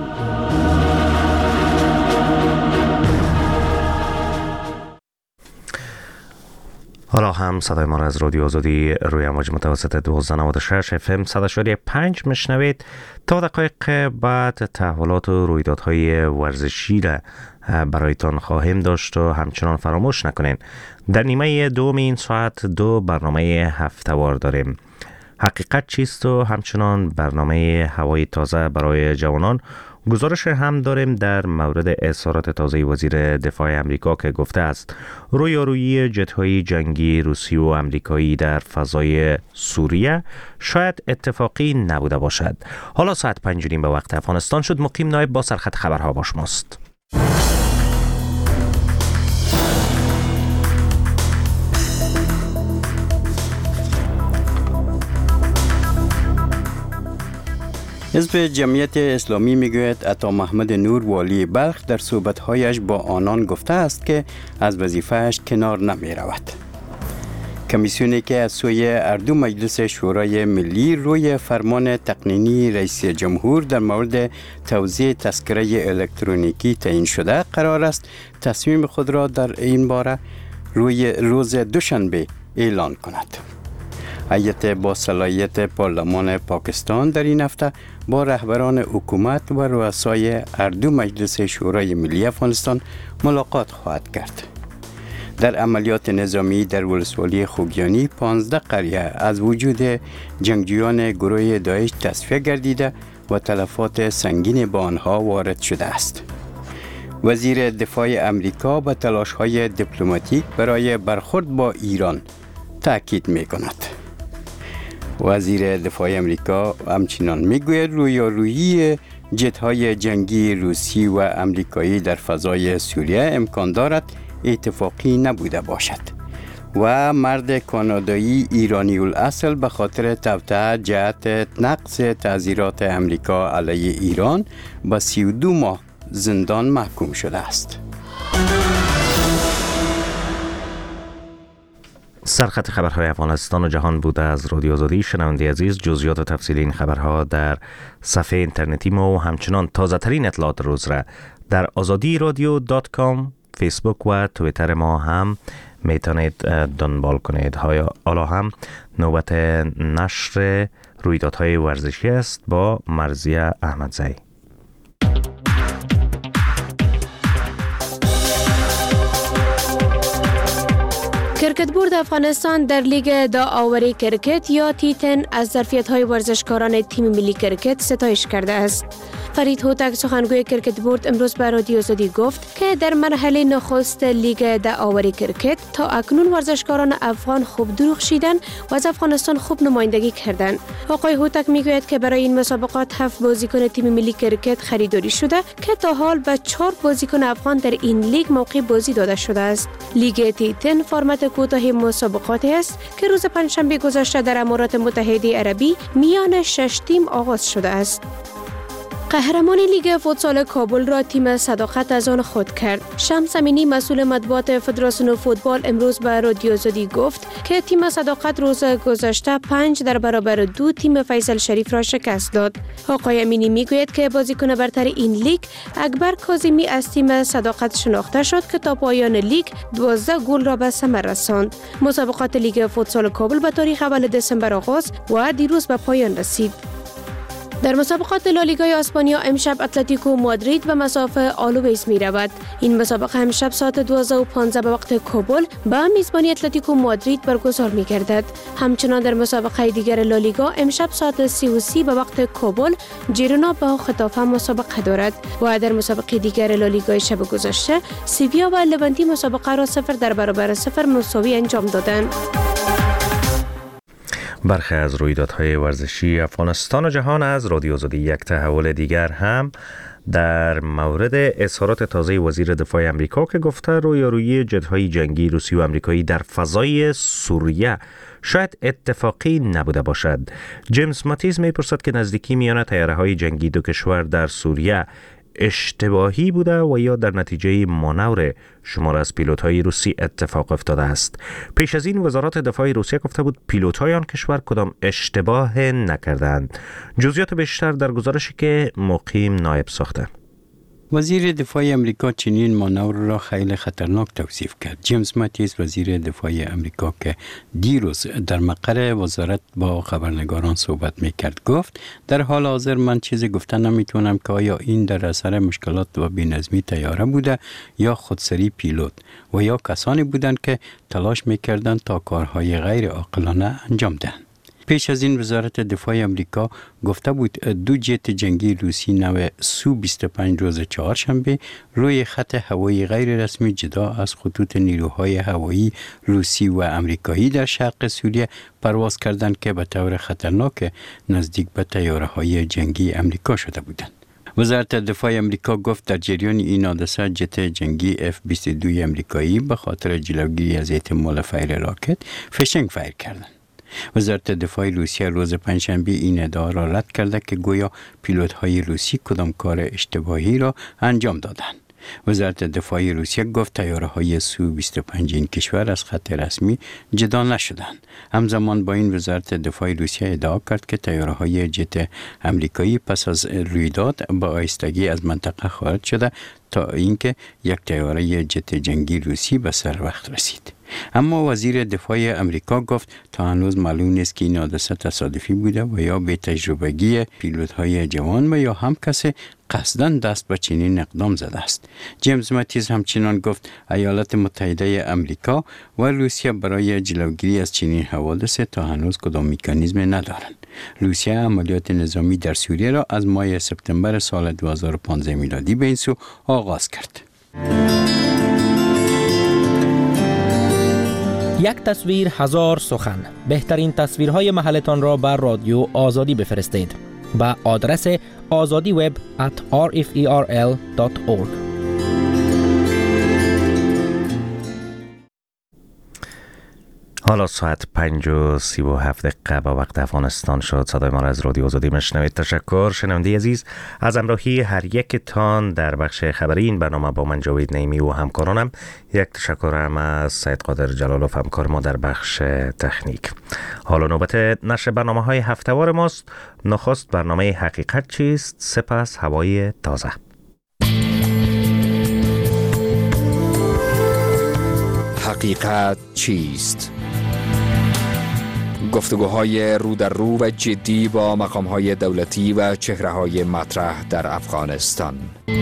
S1: حالا هم صدای ما را از رادیو آزادی روی امواج متوسط دویست و نود و شش اف ام صد و شش ممیز پنج میشنوید. تا دقایق بعد تحولات و رویدادهای ورزشی را برایتان خواهیم داشت و همچنان فراموش نکنین در نیمه دوم این ساعت دو برنامه هفته‌وار داریم. حقیقت چیست و همچنان برنامه هوای تازه برای جوانان. گزارش هم داریم در مورد اظهارات تازه وزیر دفاع امریکا که گفته است رویارویی جت‌های جنگی روسی و امریکایی در فضای سوریه شاید اتفاقی نبوده باشد. حالا ساعت پنج و نیم به وقت افغانستان شد. مقیم نایب با سرخط خبرها با شماست.
S2: حزب جمعیت اسلامی میگوید عطا محمد نور والی بلخ در صحبت‌هایش با آنان گفته است که از وظیفه‌اش کنار نمی رود. کمیسیونی که از سوی اردو مجلس شورای ملی روی فرمان تقنینی رئیس جمهور در مورد توزیع تذکره الکترونیکی تعیین شده قرار است تصمیم خود را در این باره روی روز دوشنبه اعلان کند. هیئت با صلاحیت پارلمان پاکستان در این هفته با رهبران حکومت و رؤسای اردو مجلس شورای ملی افغانستان ملاقات خواهد کرد. در عملیات نظامی در ولسوالی خوگیانی پانزده قریه از وجود جنگجویان گروه داعش تصفیه گردیده و تلفات سنگین با آنها وارد شده است. وزیر دفاع امریکا به تلاش‌های دیپلماتیک برای برخورد با ایران تاکید می‌کند. وزیر دفاع امریکا همچنان میگوید رویارویی جت‌های جنگی روسی و امریکایی در فضای سوریه امکان دارد اتفاقی نبوده باشد و مرد کانادایی ایرانی الاصل به خاطر توطئه جهت نقض تعزیرات امریکا علیه ایران به سی و دو ماه زندان محکوم شده است.
S1: سرخط خبرهای افغانستان و جهان بوده از رادیو آزادی. شنونده عزیز، جزئیات و تفصیل این خبرها در صفحه اینترنتی ما و همچنان تازه ترین اطلاعات روز را در آزادی رادیو دات کام، فیسبوک و تویتر ما هم میتونید دنبال کنید. حالا هم نوبت نشر رویدادهای ورزشی است با مرزیه احمدزی.
S3: کرکت بورد افغانستان در لیگ داوری کرکت یا تی ده از ظرفیت‌های ورزشکاران تیم ملی کرکت ستایش کرده است. فرید هوتک سخنگوی کرکت بورد امروز به رادیو آزادی گفت که در مرحله نخست لیگ داوری کرکت تا اکنون ورزشکاران افغان خوب درخشیدن و از افغانستان خوب نمایندگی کردند. آقای هوتک میگوید که برای این مسابقات هفت بازیکن تیم ملی کرکت خریداری شده که تا حال به چهار بازیکن افغان در این لیگ موقع بازی داده شده است. لیگ تی ده فرمت کوتاه مسابقاتی است که روز پنجشنبه گذشته در امارات متحده عربی میان شش تیم آغاز شده است. قهرمان لیگ فوتسال کابل را تیم صداقت از آن خود کرد. شمس امینی مسئول مطبوعات فدراسیون فوتبال امروز به رادیو آزادی گفت که تیم صداقت روز گذشته پنج در برابر دو تیم فیصل شریف را شکست داد. آقای امینی میگوید که بازیکن برتر این لیگ اکبر کاظمی از تیم صداقت شناخته شد که تا پایان لیگ دوازده گل را به ثمر رساند. مسابقات لیگ فوتسال کابل به تاریخ اول دسامبر آغاز و دیروز به پایان رسید. در مسابقات لالیگای اسپانیا امشب اتلتیکو مادرید به مسافه آلویس می رود. این مسابقه امشب ساعت دوازده و پانزده به وقت کابل به میزبانی اتلتیکو مادرید برگزار می گردد. همچنان در مسابقه دیگر لالیگا امشب ساعت سی و سی به وقت کابل جیرونا با خطافه مسابقه دارد و در مسابقه دیگر لالیگای شب گذشته سیویا و لونتی مسابقه را صفر در برابر صفر مساوی انجام دادند.
S1: برخی از رویدادهای ورزشی افغانستان و جهان از رادیو آزادی. یک تحول دیگر هم در مورد اظهارات تازه وزیر دفاع امریکا که گفته رویارویی جت‌های جنگی روسی و امریکایی در فضای سوریه شاید اتفاقی نبوده باشد. جیمز ماتیز میپرسد که نزدیکی میان طیاره‌های جنگی دو کشور در سوریه اشتباهی بوده و یا در نتیجه مانور شمار از پیلوت‌های روسی اتفاق افتاده است. پیش از این وزارت دفاع روسیه گفته بود پیلوت‌های آن کشور کدام اشتباه نکردند. جزئیات بیشتر در گزارشی که مقیم نایب ساخته.
S2: وزیر دفاع امریکا چنین مانور را خیلی خطرناک توصیف کرد. جیمز ماتیس وزیر دفاع امریکا که دیروز در مقر وزارت با خبرنگاران صحبت میکرد گفت در حال حاضر من چیزی گفتن نمیتونم که آیا این در اثر مشکلات و بی‌نظمی طیاره بوده یا خودسری پیلوت و یا کسانی بودند که تلاش میکردند تا کارهای غیر عاقلانه انجام دهند. پیش از این وزارت دفاع امریکا گفته بود دو جت جنگی روسی نو سو بیست و پنج روز چهارشنبه روی خط هوایی غیر رسمی جدا از خطوط نیروهای هوایی روسی و امریکایی در شرق سوریه پرواز کردند که به طور خطرناک نزدیک به طیاره‌های جنگی امریکا شده بودند. وزارت دفاع امریکا گفت در جریان این حادثه جت جنگی اف بیست و دو امریکایی به خاطر جلوگیری از احتمال فیر راکت فشنگ فایر کردند. وزارت دفاع روسیه روز پنجشنبه این ادعا را رد کرده که گویا پیلوت‌های روسی کدام کار اشتباهی را انجام دادند. وزارت دفاع روسیه گفت طیاره‌های سو بیست و پنج این کشور از خط رسمی جدا نشدند. همزمان با این وزارت دفاع روسیه ادعا کرد که طیاره‌های جت امریکایی پس از رویداد با آهستگی از منطقه خارج شده تا اینکه یک طیاره جت جنگی روسی به سر وقت رسید. اما وزیر دفاع امریکا گفت تا هنوز معلوم نیست که این حادثه تصادفی بوده و یا به تجربگی پیلوت‌های جوان و یا هم کسی قصداً دست به چنین اقدام زده است. جیمز ماتیس همچنان گفت ایالات متحده امریکا و روسیه برای جلوگیری از چنین حوادث تا هنوز کدام مکانیزم ندارند. روسیه عملیات نظامی در سوریه را از ماه سپتامبر سال دو هزار و پانزده میلادی به این سو آغاز کرد.
S7: یک تصویر هزار سخن. بهترین تصویرهای محلتان را بر رادیو آزادی بفرستید به آدرس آزادی وب ات آر اف ای آر ال دات اورگ.
S1: حالا ساعت پنج و سی و هفت دقیقه با وقت افغانستان شد. صدای ما را از رادیو آزادی میشنوید. تشکر شنونده عزیز از همراهی هر یک تان در بخش خبری این برنامه با من جاوید نعیمی و همکارانم. یک تشکر هم از سید قادر جلالوف همکار ما در بخش تکنیک. حالا نوبت نشر برنامه های هفته‌وار ماست. نخست برنامه حقیقت چیست، سپس هوای تازه.
S13: حقیقت چیست؟ گفتگوهای رو در رو و جدی با مقام‌های دولتی و چهره‌های مطرح در افغانستان.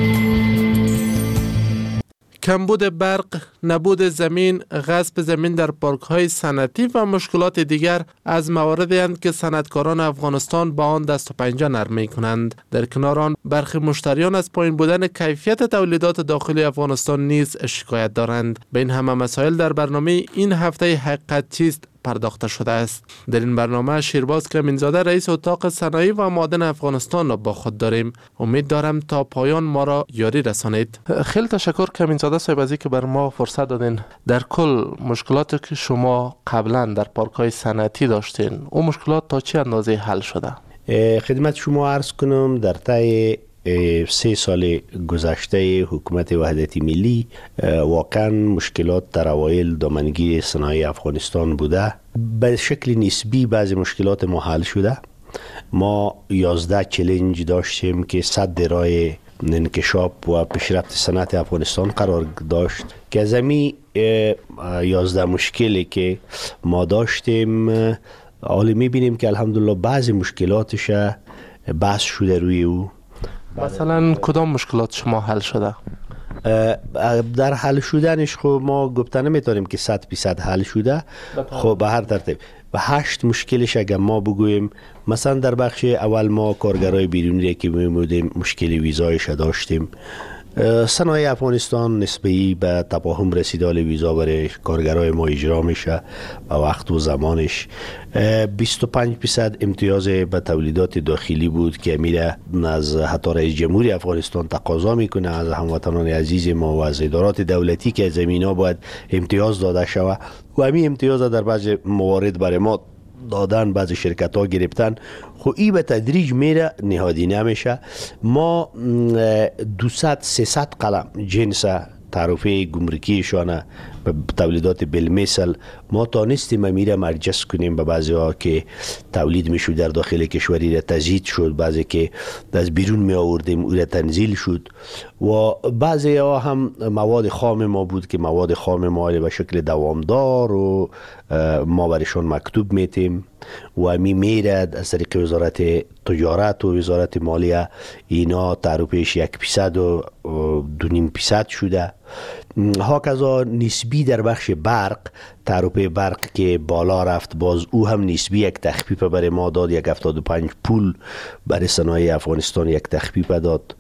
S6: کمبود برق، نبود زمین، غصب زمین در پارک‌های صنعتی و مشکلات دیگر از مواردی اند که صنعتکاران افغانستان با آن دست و پنجه نرم می‌کنند. در کنار آن برخی مشتریان از پایین بودن کیفیت تولیدات داخلی افغانستان نیز شکایت دارند. به این همه مسائل در برنامه این هفته حقیقت چیست پرداخته شده است. در این برنامه شیرباز کمینزاده رئیس اتاق صنایع و معادن افغانستان را با خود داریم. امید دارم تا پایان ما را یاری رسانید. خیلی تشکر کمینزاده صاحب از اینکه بر ما فرصت دادین. در کل مشکلاتی که شما قبلا در پارک‌های صنعتی داشتین، اون مشکلات تا چه اندازه حل شده؟
S5: خدمت شما عرض کنم در طی سه سال گذشته حکومت وحدت ملی واقعا مشکلات در اوایل دامنگیر صنایع افغانستان بوده. به شکل نسبی بعضی مشکلات ما حل شده. ما یازده چالش داشتیم که صد راه انکشاف و پیشرفت صنعت افغانستان قرار داشت که از همین یازده مشکلی که ما داشتیم حالا میبینیم که الحمدلله بعضی مشکلاتش بحث شده روی او.
S6: مثلا کدام مشکلات شما حل شده؟
S5: در حل شدنش خب ما گفتن نمیتونیم که صد فیصد حل شده. خب به هر ترتیب و هشت مشکلش اگر ما بگوییم، مثلا در بخش اول ما کارگرای بیرونی که میمودیم مشکل ویزایش داشتیم. صنایع افغانستان نسبی به تفاهم رسیدال ویزا برای کارگرای ما اجرا میشه و وقت و زمانش. بیست و پنج درصد امتیاز به تولیدات داخلی بود که میره از حتی رئیس جمهوری افغانستان تقاضا میکنه از هموطنان عزیز ما و از ادارات دولتی که زمینا باید امتیاز داده شود و همین امتیاز در بعض موارد برای ما
S4: دادن، بعضی شرکت ها گرفتن. خب این به تدریج میره نهادینه میشه. ما دویست سیصد قلم جنس تعرفه گمرکیشان به تولیدات بالمثل ما تانستیم میره مرجس کنیم به بعضی ها که تولید میشود در داخل کشوری را تزیید شد، بعضی که از بیرون می آوردیم او را تنزیل شد و بعضی ها هم مواد خام ما بود که مواد خام ما به شکل دوامدار و ما برشان مکتوب میتیم و می میرد از طریق وزارت تجارت و وزارت مالیه اینا تعرفهش یک فیصد و دو نیم فیصد شده. هاکذا نسبی در بخش برق، تعرفه برق که بالا رفت باز او هم نسبی یک تخفیف برای ما داد، یک هفتاد و پنج پول برای صنایع افغانستان یک تخفیف داد.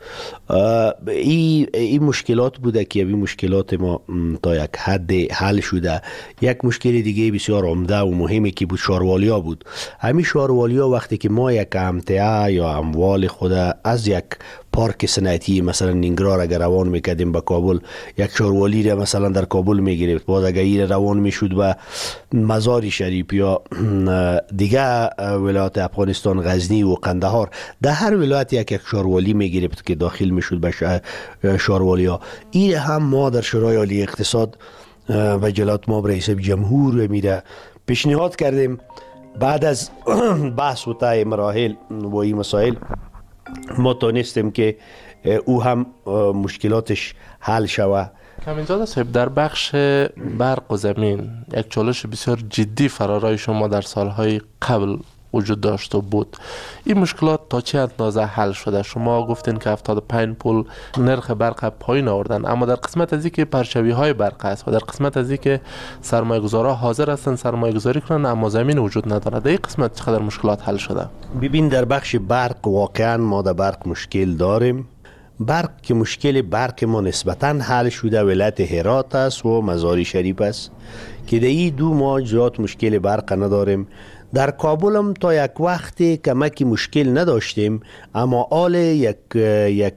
S4: این ای مشکلات بوده که این مشکلات ما تا یک حد حل شده. یک مشکل دیگه بسیار عمده و مهمی که بود شاروالیا بود. همین شاروالیا وقتی که ما یک امتعه یا اموال خود از یک پارک صنعتی مثلا نینگرار اگر روان میکردیم به کابل، یک شاروالی را مثلا در کابل میگرفت، باز اگر این روان میشد به مزار شریف یا دیگه ولایت افغانستان غزنی و قندهار، در هر ولایت یک یک شاروالی میگرفت که داخل میشد به شاروالیا. این هم ما در شورای عالی اقتصاد و جلات ما رئیس جمهور میره پیشنهاد کردیم. بعد از بحث و طی مراحل و این مسائل ما تانستیم که او هم مشکلاتش حل شود.
S6: کامینزاده صاحب، در بخش برق و زمین یک چالش بسیار جدی فرارای شما در سالهای قبل وجود داشت و بود. این مشکلات تا چه اندازه حل شده؟ شما گفتین که هفتاد و پنج پول نرخ برق پایین آوردن، اما در قسمت از اینکه پرچوی های برق است و در قسمت از اینکه سرمایه گذارا حاضر هستن سرمایه گذاری کنن اما زمین وجود نداره، در این قسمت چقدر مشکلات حل شده؟
S4: ببین در بخش برق واقعا ما در برق مشکل داریم. برق که مشکل برق ما نسبتا حل شده ولایت هرات است و مزاری شریف است که در این دو ما جات مشکل برق نداریم. در کابل هم تا یک وقتی کمکی مشکل نداشتیم، اما آل یک یک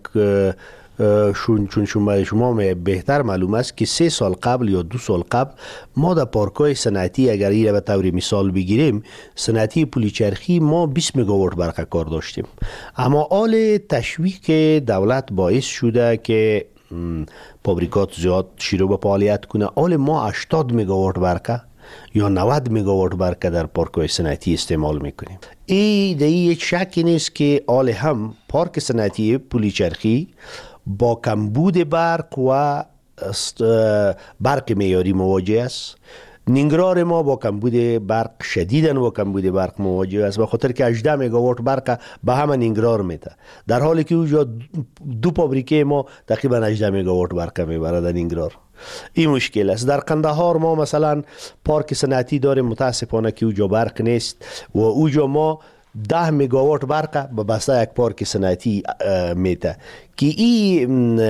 S4: شون چون شما شما بهتر معلوم است که سه سال قبل یا دو سال قبل ما در پارکای صنعتی اگر این به طور مثال بگیریم، صنعتی پلیچرخی ما بیست مگاوات برق کار داشتیم، اما آل تشویق دولت باعث شده که فابریکات زیاد شروع به فعالیت کنه. آل ما هشتاد مگاوات برق یا نود مگاوات برق در پارک‌های صنعتی استعمال میکنیم. ای دیگه یک شکی نیست که آل هم پارک صنعتی پلیچرخی با کمبود برق و برق معیاری مواجه است. نینگرار ما با کمبود برق شدیداً با کمبود برق مواجه است، به خاطر که هجده مگاوات برق به همه نینگرار میده، در حالی که اونجا دو فابریکه ما تقریبا هجده مگاوات برق میبره در نینگرار. این مشکل است. در قندهار ما مثلا پارک صنعتی داریم، متاسفانه که اونجا برق نیست و اونجا ما ده مگاوات برق به بسته یک پارک صنعتی میده که این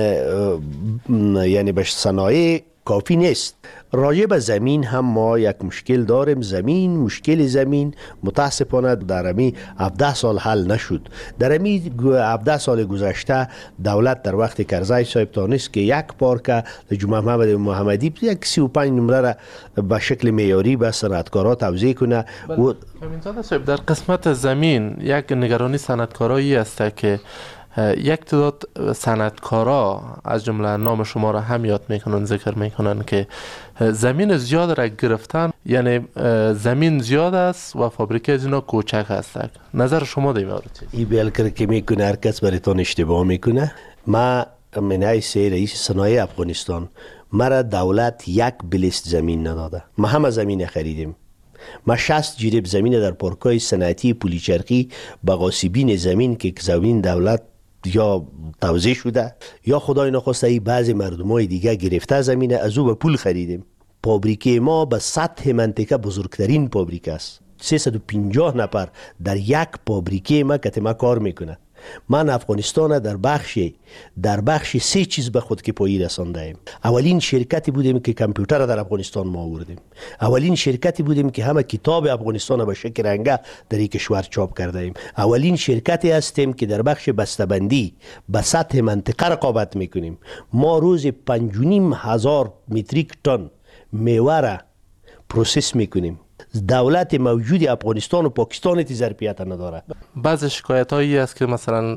S4: یعنی به صنایع کافی نیست. راجع به زمین هم ما یک مشکل داریم. زمین مشکل زمین متاسفانه در امی هفده سال حل نشد. در امی هفده سال گذشته دولت در وقت کرزی صاحب تانست که یک پارک جمعه محمد محمدی یک سی و پنج نمره را به شکل معیاری به صنعتکارا توزیع کنه. و
S6: کامینزاده صاحب، در قسمت زمین یک نگرانی صنعتکارایی است که یک تعداد صنعتکارا از جمله نام شما را هم یاد میکنن، ذکر میکنن که زمین زیاد را گرفتن، یعنی زمین زیاد است و فابریکه از اینا کوچک است. نظر شما در این مورد چیست؟
S4: این بیلکر که میکنه هر کس برایتان اشتباه میکنه. ما من حیث رئیس صنایع افغانستان مرا دولت یک بلیست زمین نداده. ما همه زمین خریدیم. ما شصت جریب زمین در پارکای صنعتی پلیچرخی به غاصبین زمین که زمین دولت یا توزیع شده یا خدای نخواسته ای بعضی مردمای دیگه گرفته زمینه از او به پول خریدیم. فابریکه ما به سطح منطقه بزرگترین فابریکه است. سیصد و پنجاه نفر در یک فابریکه ما که ما کار میکنه. من افغانستان در بخش در بخش سه چیز به خود که پایی رسانده ایم. اولین شرکتی بودیم که کامپیوتر در افغانستان ما آوردیم. اولین شرکتی بودیم که همه کتاب افغانستان به شکل رنگه در این کشور چاپ کرده ایم. اولین شرکتی هستیم که در بخش بسته‌بندی به سطح منطقه رقابت میکنیم. ما روز پنج و نیم هزار متریک تن میوه را پروسس میکنیم دولت موجود افغانستان و پاکستان تی ظرفیت نداره.
S6: بعض شکایت هایی است که مثلا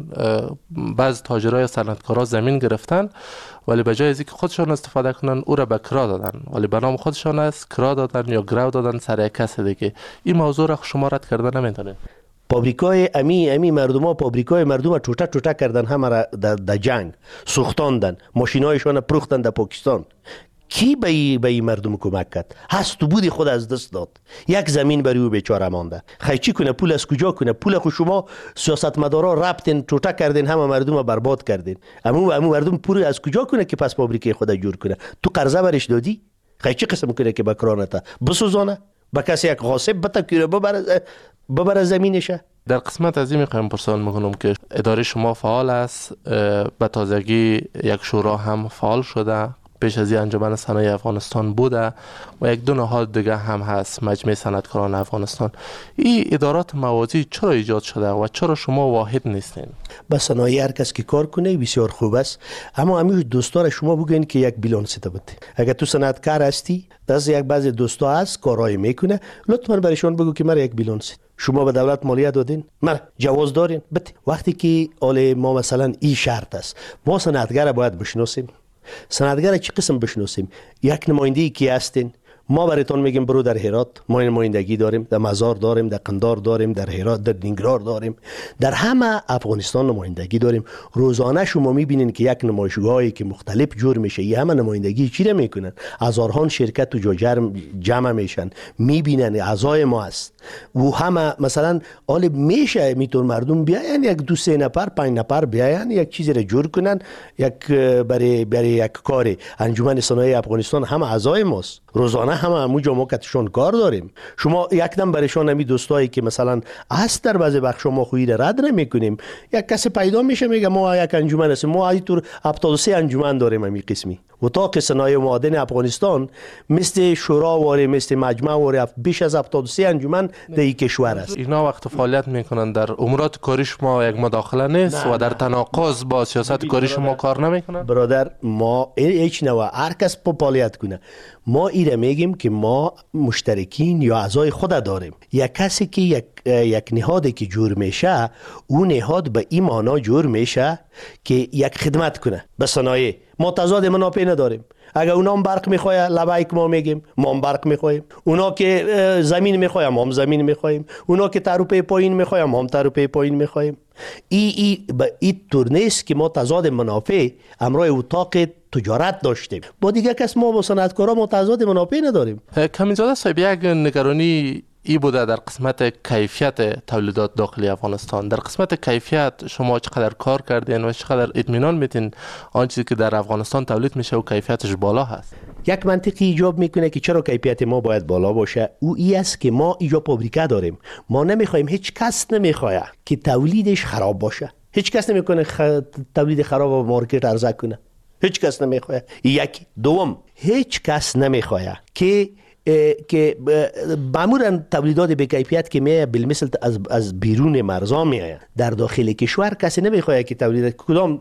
S6: بعض تاجرای صنعتکارا زمین گرفتن ولی به جای از اینکه خودشان استفاده کنن او را به کرا دادن، ولی به نام خودشان است کرا دادن یا گرو دادن سر یک کس دیگه. این موضوع را شما رد کردن نمیتونه؟
S4: پابریکای امی امی مردم ها پابریکای مردم ټوټه ټوټه کردن، همه را در جنگ سوختاندن، ماشینایشان پروختن در پاکستان. کی به ای به ای مردم کمک کرد؟ هست تو بودی خود از دست داد. یک زمین برای او بیچاره مانده. خیلی چی کنه؟ پول از کجا کنه؟ پول خو شما سیاستمدارا ربطین ټوټه کردین، همه مردم رو برباد کردین. اما اما مردم پول از کجا کنه که پس فابریکه خود جور کنه؟ تو قرضه برش دادی؟ خیلی چی قسم کنه که بکرانته بسوزانه؟ با کسی یک غاصب بتکیره ببره ببره زمینشه.
S6: در قسمت از این میخوایم پرسان میکنم که اداره شما فعال است، به تازگی یک شورا هم فعال شده، پیش از این انجمن صنایع افغانستان بوده و یک دو نهاد دیگه هم هست، مجمع صنعتکاران افغانستان. این ادارات موازی چرا ایجاد شده و چرا شما واحد نیستین؟
S4: با صنایع هر کس که کار کنه بسیار خوب است، اما همیشه دوستار شما بگین که یک بیلانس بده. اگر تو صنعتکار هستی، دست یک بعضی دوستا هست کارای میکنه، لطفا برایشون بگو که مرا یک بیلانس شما به دولت مالیات دادین، من جواز دارین بده. وقتی که اول ما مثلا این شرط است، ما صنعتگر باید بشناسیم. صنعتگر چه قسم بشناسیم؟ یک نماینده‌ای کی هستین؟ ما براتون میگیم برو در هرات، ما نمایندگی داریم، در مزار داریم، در قندار داریم، در هرات، در نینگرار داریم، در همه افغانستان نمایندگی داریم. روزانه شما میبینین که یک نمایشگاهی که مختلف جور میشه، این همه نمایندگی چی را میکنن؟ هزاران شرکت تو جا جمع میشن، میبینن اعضای ما است و همه مثلا حال میشه میتون مردم بیاین یک دو سه نفر پنج نفر بیاین یک چیزی را جور کنن، یک برای برای یک کار. انجمن صنایع افغانستان همه اعضای ماست، روزانه همه همونجا ما کتشون کار داریم. شما یک دم برشان همی دوستایی که مثلا هست در بعضی بخش ما خویی را رد نمیکنیم، یک کسی پیدا میشه میگه ما یک انجمن هستیم، ما اینطور هفتاد و سه انجمن داریم همی قسمی. اتاق صنایع معدن افغانستان مثل شورا واره، مثل مجمع واره، بیش از هفتاد و سه انجمن در این کشور است.
S6: اینا وقت فعالیت میکنن در امورات کاری شما یک مداخله نیست و در تناقض با سیاست کاری شما کار نمیکنن؟
S4: برادر ما هیچ نوع هر کس فعالیت کنه، ما ایره میگیم که ما مشترکین یا اعضای خود داریم. یک کسی که یک یک نهادی که جور میشه، اون نهاد به این معنا جور میشه که یک خدمت کنه به صنایع. ما تضاد منافع نداریم. اگر اونا هم برق میخواه لبایک ما میگیم، ما هم برق میخوایم. اونا که زمین میخواه ما هم زمین میخوایم. اونا که تعرفه پایین میخواه ما هم تعرفه پایین میخوایم. ای ای به این طور نیست که ما تضاد منافع امرای اتاق تجارت داشتیم. با دیگه کس ما با صنعتکارا ما تضاد منافع نداریم.
S6: کامینزاده صاحب، یک نگرانی ای بوده در قسمت کیفیت تولیدات داخلی افغانستان. در قسمت کیفیت شما چقدر کار کردین و چقدر اطمینان میتین آن چیزی که در افغانستان تولید میشه و کیفیتش بالا هست؟
S4: یک منطقی ایجاب میکنه که چرا کیفیت ما باید بالا باشه. او ای است که ما اینجا فابریکه داریم، ما نمیخوایم، هیچ کس نمیخواد که تولیدش خراب باشه. هیچ کس نمیکنه خ... تولید خراب و مارکت عرضه کنه. هیچ کس نمیخواد. یک دوم، هیچ کس نمیخواد که که معمولا تولیدات به کیفیت که میایه بالمثل از از بیرون مرزا میایه در داخل کشور کسی نمیخواد که تولید. کدام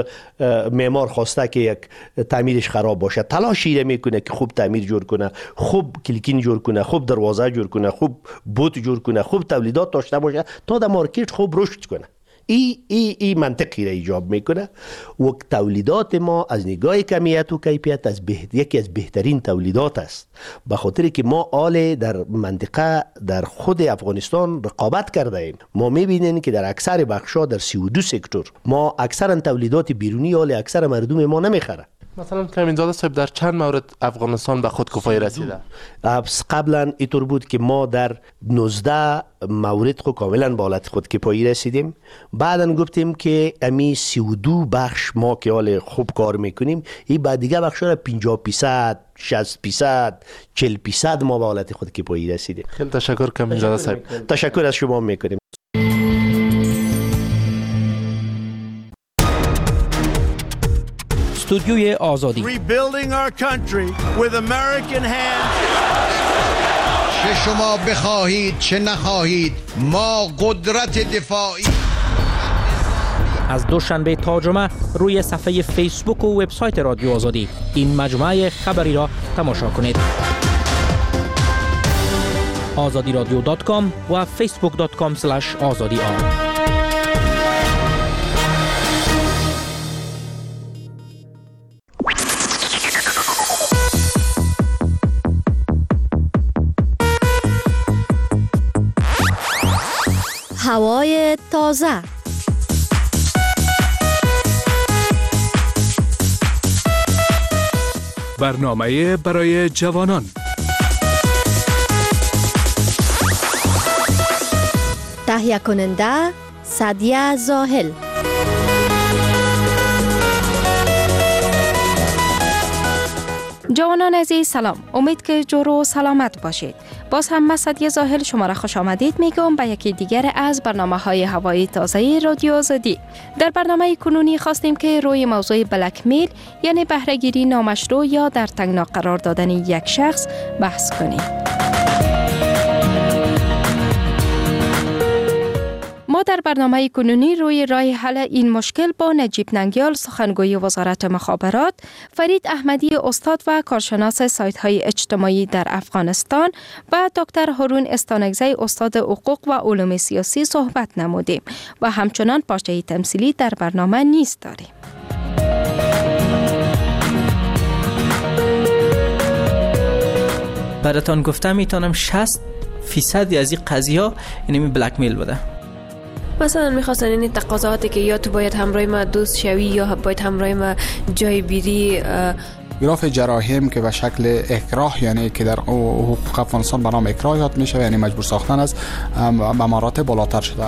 S4: معمار خواسته که یک تعمیرش خراب باشه؟ تلاشی میکنه که خوب تعمیر جور کنه، خوب کلیکین جور کنه، خوب دروازه جور کنه، خوب بوت جور کنه، خوب تولیدات داشته باشه تا در مارکت خوب رشد کنه. ای ای ای منطقی را ایجاب میکنه و تولیدات ما از نگاه کمیت و کیفیت از بهت... یکی از بهترین تولیدات است، به خاطر که ما آل در منطقه در خود افغانستان رقابت کرده ایم. ما میبینیم که در اکثر بخشا در سی و دو سکتور ما اکثر تولیدات بیرونی آل اکثر مردم ما نمیخره.
S6: مثلا کامینزاده صاحب در چند مورد افغانستان به خودکفایی رسیده؟
S4: قبلا اینطور بود که ما در نوزده مورد خود کاملا به حالت خودکفایی رسیدیم. بعدا گفتیم که امی سی و دو بخش ما که حال خوب کار میکنیم، این بعد دیگه بخش را پنجاه درصد، شصت درصد، چهل درصد ما به حالت خودکفایی رسیدیم.
S6: خیلی تشکر کامینزاده صاحب.
S4: تشکر از شما میکنیم.
S7: استودیوی آزادی.
S9: Rebuilding our country with American hands.
S10: چه شما بخواهید چه نخواهید، ما قدرت دفاعی.
S7: از دوشنبه تا جمعه روی صفحه فیسبوک و وبسایت رادیو آزادی این مجموعه خبری را تماشا کنید. آزادی رادیو دات کام و فیسبوک دات کام اسلش آزادی آر.
S11: هوای تازه.
S12: برنامه برای جوانان.
S11: تهیه کننده سعدیه زاهل.
S14: جوانان عزیز سلام، امید که جور و سلامت باشید. باز هم من سعدیه زاهل شما را خوش آمدید میگم به یکی دیگر از برنامه های هوای تازه رادیو آزادی. در برنامه کنونی خواستیم که روی موضوع بلک میل یعنی بهره‌گیری نامشروع یا در تنگنا قرار دادن یک شخص بحث کنیم. ما در برنامه کنونی روی راه حل این مشکل با نجیب ننگیال سخنگوی وزارت مخابرات، فرید احمدی استاد و کارشناس سایت های اجتماعی در افغانستان و دکتر هارون استانکزی استاد حقوق و علوم سیاسی صحبت نمودیم و همچنان پارچه تمثیلی در برنامه نیز داریم.
S16: براتون گفتم میتونم شصت فیصد از این قضیه اینمی بلک میل بوده.
S14: مثلا میخواستن این تقاضاتی که یا تو باید همراه ما دوست شوی یا باید همراه ما جای بیری.
S17: گراف جراحیم که به شکل اکراه یعنی که در حقوق افغانستان به نام اکراه یاد میشه یعنی مجبور ساختن است به مراتب بالاتر شده.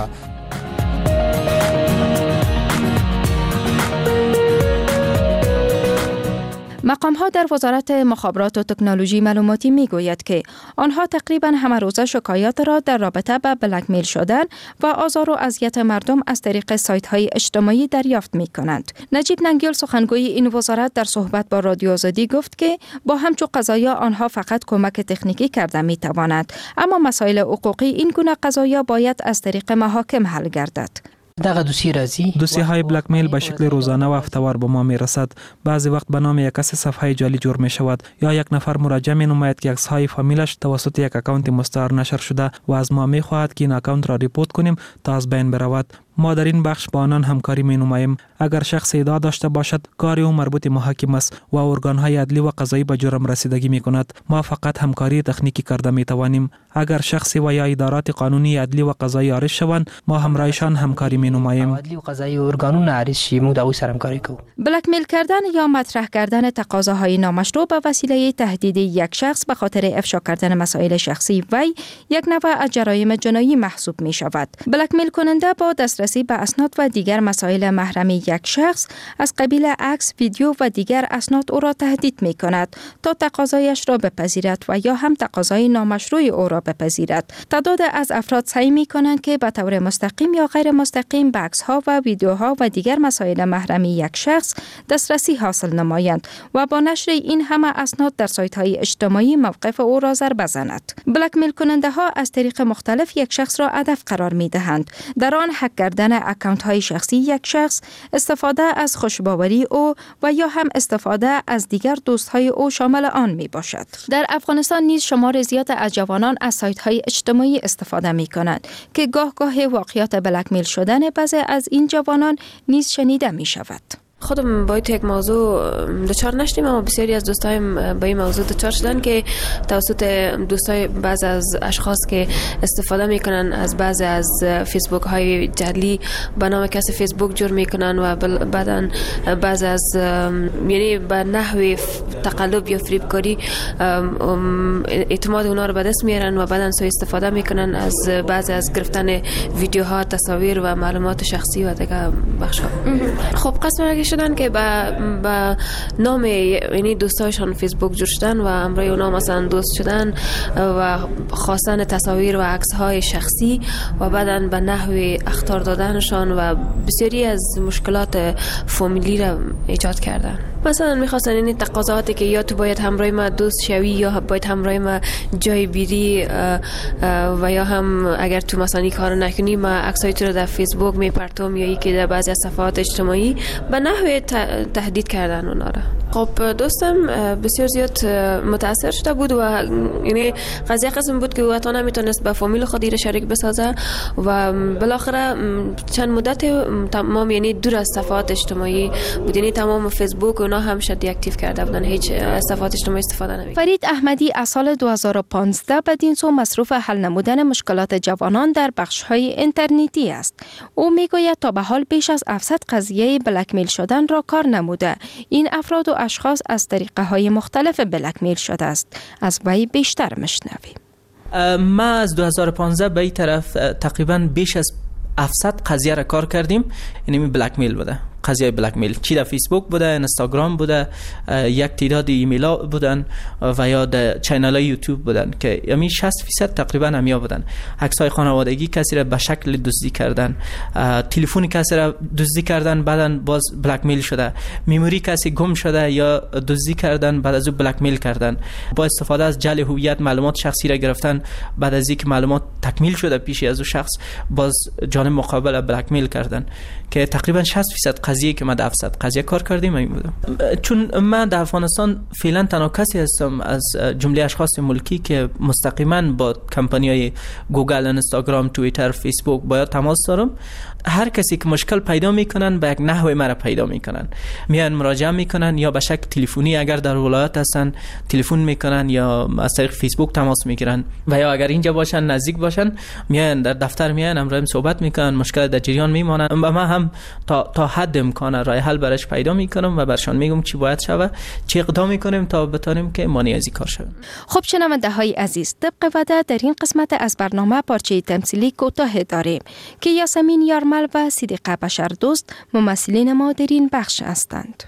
S14: مقام‌ها در وزارت مخابرات و تکنولوژی معلوماتی میگوید که آنها تقریباً همه روزه شکایات را در رابطه با بلک میل شدن و آزار و اذیت مردم از طریق سایت‌های اجتماعی دریافت می‌کنند. نجیب ننگیال سخنگوی این وزارت در صحبت با رادیو آزادی گفت که با همچو قضایا آنها فقط کمک تکنیکی کرده می‌توانند، اما مسائل حقوقی این گونه قضایا باید از طریق محاکم حل گردد.
S16: دغه دوسیه راځي
S26: دوسیه های بلک میل به شکل روزانه و هفته‌وار به ما می رسد. بعضی وقت به نام یک کس صفحه جعلی جور می شود یا یک نفر مراجعه می نماید که عکس های فامیلش توسط یک اکانت مستعار نشر شده و از ما می خواهد که این اکانت را ریپورت کنیم تا از بین برود. ما در این بخش با آنان همکاری می نماییم. اگر شخص ادعا داشته باشد کار او مربوط محاکم است و ارگان‌های عدلی و قضایی به جرم رسیدگی می کند. ما فقط همکاری تکنیکی کرده می توانیم. اگر شخصی و یا ادارات قانونی عدلی و قضایی عارض شوند ما همراهشان همکاری می نماییم.
S16: عدلی و قضایی و ارگانون عارض شي مو داوی سره همکاری کوو.
S14: بلک میل کردن یا مطرح کردن تقاضاهای نامشروع به وسیله تهدید یک شخص به خاطر افشا کردن مسائل شخصی وی یک نوع از جرایم جنایی محسوب می شود. بلک میل کننده با دسترسی به اسناد و دیگر مسائل محرمی یک شخص از قبیل عکس، ویدیو و دیگر اسناد او را تهدید می کند تا تقاضایش را بپذیرد و یا هم تقاضای نامشروع او را بپذیرد. تعداد از افراد سعی می کنند که به طور مستقیم یا غیر مستقیم به عکس ها و ویدیوها و دیگر مسائل محرمی یک شخص دسترسی حاصل نمایند و با نشر این همه اسناد در سایت های اجتماعی موقف او را ضربه زند. بلک میل کننده ها از طریق مختلف یک شخص را هدف قرار می دهند. در آن هک کردن اکانت های شخصی یک شخص، استفاده از خوشباوری او و یا هم استفاده از دیگر دوست های او شامل آن می باشد. در افغانستان نیز شمار زیاد از جوانان از سایت های اجتماعی استفاده می کنند که گاه گاه واقعیات بلک میل شدن بعضی از این جوانان نیز شنیده می شود. خودم با یک موضوع دچار نشدیم اما بسیاری از دوستایم با این موضوع دچار شدن که توسط دوستای بعض از اشخاص که استفاده میکنن از بعض از فیسبوک های جعلی به نام کسی فیسبوک جور میکنن و بعداً بعض از یعنی به نحوی تقلب یا فریبکاری اعتماد اونا رو به دست میارن و بعداً سوء استفاده میکنن از بعض از گرفتن ویدیوها، تصاویر و معلومات شخصی و دیگه بخشا. خب قسم شدن که با با نام یعنی دوستایشان فیسبوک جور شدن و امروز اونا مثلا دوست شدن و خواستن تصاویر و عکس های شخصی و بعداً به نحوی اخطار دادنشان و بسیاری از مشکلات فامیلی را ایجاد کردن. مثلا میخواستن این تقاضاتی که یا تو باید همراه ما دوست شوی یا باید همراه ما جای بیری و یا هم اگر تو مثلا این کار نکنی ما عکسای تو رو در فیسبوک میپرتم یا یکی در بعضی از صفحات اجتماعی به نحوی تهدید کردن اونا را.
S3: خب دوستم بسیار زیاد متاثر شده بود و یعنی قضیه قسم بود که او حتی نمیتونست به فامیل خودی را شریک بسازه و بالاخره چند مدت تمام یعنی دور از صفحات اجتماعی بود، یعنی تمام فیسبوک اونا هم شد دیاکتیو کرده بودن، هیچ صفحات اجتماعی استفاده نمی‌کرد.
S14: فرید احمدی از سال دو هزار و پانزده بدین سو مصروف حل نمودن مشکلات جوانان در بخش‌های اینترنتی است. او میگوید تا به حال بیش از هفتصد قضیه بلک میل شدن را کار نموده. این افراد و اشخاص از طریقه های مختلف بلک میل شده است. از وی بیشتر مشنویم.
S16: ما از دو هزار و پانزده به این طرف تقریبا بیش از هفتصد قضیه را کار کردیم، یعنی بلک میل بوده، قضیه بلک میل، چی در فیسبوک بوده، اینستاگرام بوده، یک تعداد ایمیل ها بودن و یا در چینل های یوتیوب بودن که یعنی شصت درصد تقریبا همیا بودن. عکس های خانوادگی کسی را به شکل دزدی کردن، تلفن کسی را دزدی کردن بعداً باز بلک میل شده، میموری کسی گم شده یا دزدی کردن بعد از او بلک میل کردن، با استفاده از جعل هویت معلومات شخصی را گرفتن، بعد از اینکه معلومات تکمیل شده پیش از او شخص باز جانب مقابل بلک میل کردن که تقریبا شصت درصد قضیه که ما در هفتصد قضیه کار کردیم این بودم. چون من در افغانستان فعلا تنها کسی هستم از جمله اشخاص ملکی که مستقیما با کمپانی‌های گوگل، اینستاگرام، توییتر، فیسبوک باید تماس دارم. هر کسی که مشکل پیدا میکنن به یک نحوی مرا پیدا میکنن، میان مراجعه میکنن یا به شکل تلفنی اگر در ولایت هستن تلفن میکنن یا از طریق فیسبوک تماس میگیرن و یا اگر اینجا باشن نزدیک باشن میان در دفتر میان امروز صحبت میکنن، مشکل در جریان میمونن و ما هم تا تا حد امکان راه حل برش پیدا میکنم و برشان میگم چی باید شود، چی اقدام میکنیم تا بتونیم که مانع از این کار شویم.
S14: خب شنونده های عزیز، طبق وعده در این قسمت از برنامه پارچه تمثیلی کوتاه داریم که یاسمین یارمل و صدیقه بشردوست ممثلین ما در این بخش هستند.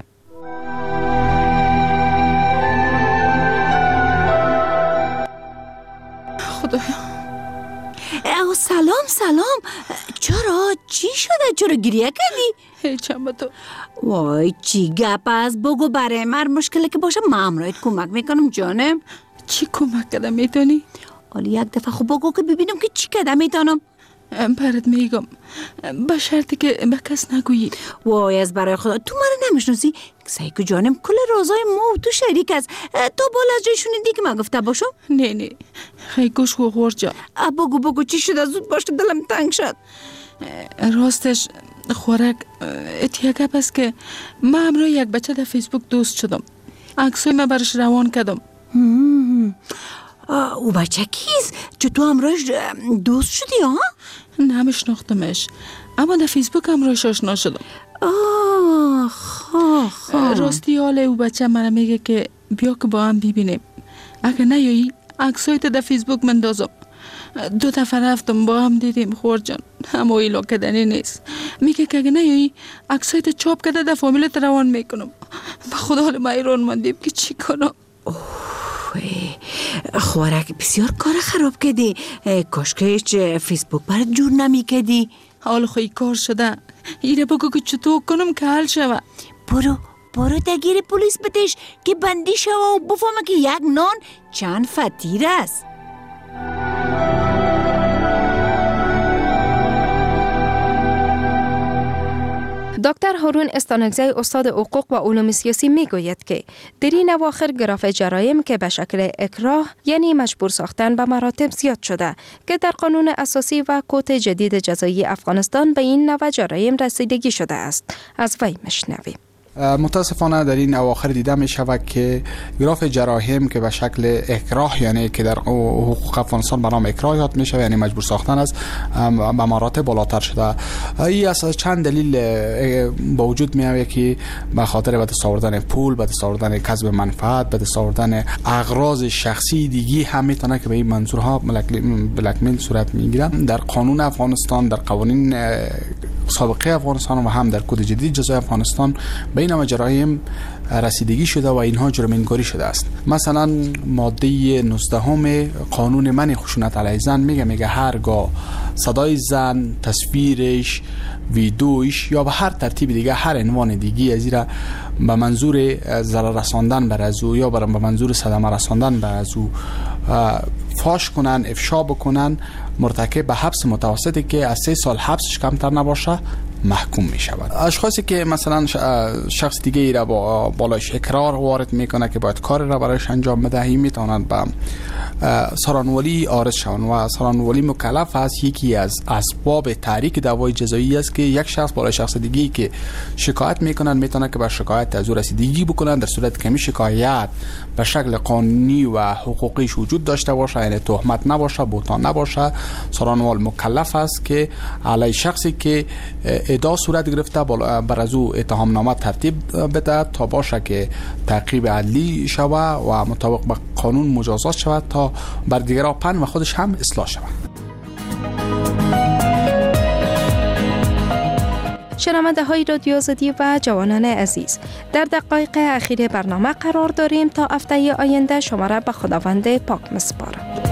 S8: خدایا. او سلام سلام، چرا؟ چی شده؟ چرا گریه کردی؟ هیچم با تو. وای چی گپ است؟ بگو برای من مشکلی که باشه من امرایت کمک میکنم جانم. چی کمک کردم میتونی؟ حالا یک دفعه خب بگو که ببینم که چی کردم میتونم. برات میگم با شرطی که به کس نگویی. وای از برای خدا تو من نمیشناسی؟ سعی که جانم کل رازای ما و تو شریک است. تو بالا از جای شنیدی که من گفته باشم؟ نه نه خیلی گوش و غور جا. بگو بگو چی شده؟ زود باش که دلم تنگ شد. راستش خوراک اتیاگه است که من همراه یک بچه در فیسبوک دوست شدم، عکسای من برش روان کردم. او بچه کیست؟ چه تو همراهش دوست شدی ها؟ نمیشناختمش اما در فیسبوک همراهش آشنا شدم. آه خواه خواه راستی حال او بچه من میگه که بیا که با هم ببینیم، اگه نیایی عکسایت در فیسبوک مندازم. دو دفعه رفتم با هم دیدیم خور جان، اما ایلا کدنی نیست. میگه که اگه نیایی عکسایت چاپ کده در فامیلت روان میکنم. به خدا حال من ایران مندیم که چی کنم. خوارک بسیار کار خراب کردی، کاش که هیچ فیسبوک برات جور نمی کردی. حال خوی کار شده، ایره بگو که چطور کنم که حل شوه. برو برو دگیر پولیس بتش که بندی شوه و بفهمه که یک نان چند فطیر است.
S14: دکتر هارون استانکزی استاد حقوق و علوم سیاسی میگوید که در این اواخر گراف جرایم که به شکل اکراه یعنی مجبور ساختن به مراتب زیاد شده که در قانون اساسی و کد جدید جزایی افغانستان به این نوع جرایم رسیدگی شده است. از وی مشنویم.
S17: متاسفانه در این اواخر دیده می شود که گراف جرایم که به شکل اکراه یعنی که در حقوق افغانستان به نام اکراه یاد می شود یعنی مجبور ساختن است به مراتب بالاتر شده. این از چند دلیل با وجود می آید که به خاطر به دست آوردن پول، به دست آوردن کسب منفعت، به دست آوردن اغراض شخصی دیگی هم میتونه که به این منظورها بلک میل صورت میگیره. در قانون افغانستان، در قوانین سابقه افغانستان و هم در کد جدید جزای افغانستان به این جرایم رسیدگی شده و اینها جرم‌انگاری شده است. مثلا ماده نوزده قانون منع خشونت علیه زن میگه میگه هرگاه صدای زن، تصویرش، ویدیوش یا به هر ترتیب دیگه هر عنوان دیگه از این به منظور ضرر رساندن بر از او یا به منظور صدمه رساندن بر از او فاش کنن، افشا بکنن، مرتکب به حبس متوسطی که از سه سال حبسش کمتر نباشه محکوم می شود. اشخاصی که مثلا شخص دیگه ای را با بالایش اقرار وارد میکنه که باید کار را برایش انجام بده، می توانند به سرانولی عارض شوند و سرانولی مکلف است. یکی از اسباب تحریک دعوای جزایی است که یک شخص بالای شخص دیگه که شکایت میکنن میتونه که بر شکایت از او رسیدگی بکنن، در صورت که می شکایت به شکل قانونی و حقوقیش وجود داشته باشه، یعنی تهمت نباشه، بهتان نباشه، سرانوال مکلف است که علی شخصی که ادعا صورت گرفته بر از او اتهام نامه ترتیب بده تا باشه که تعقیب عدلی شوه و مطابق با قانون مجازات شود تا بر دیگران پند و خودش هم اصلاح شود.
S14: شنونده های رادیو آزادی و جوانان عزیز، در دقایق اخیر برنامه قرار داریم تا هفته آینده شما را به خداوند پاک می‌سپارم.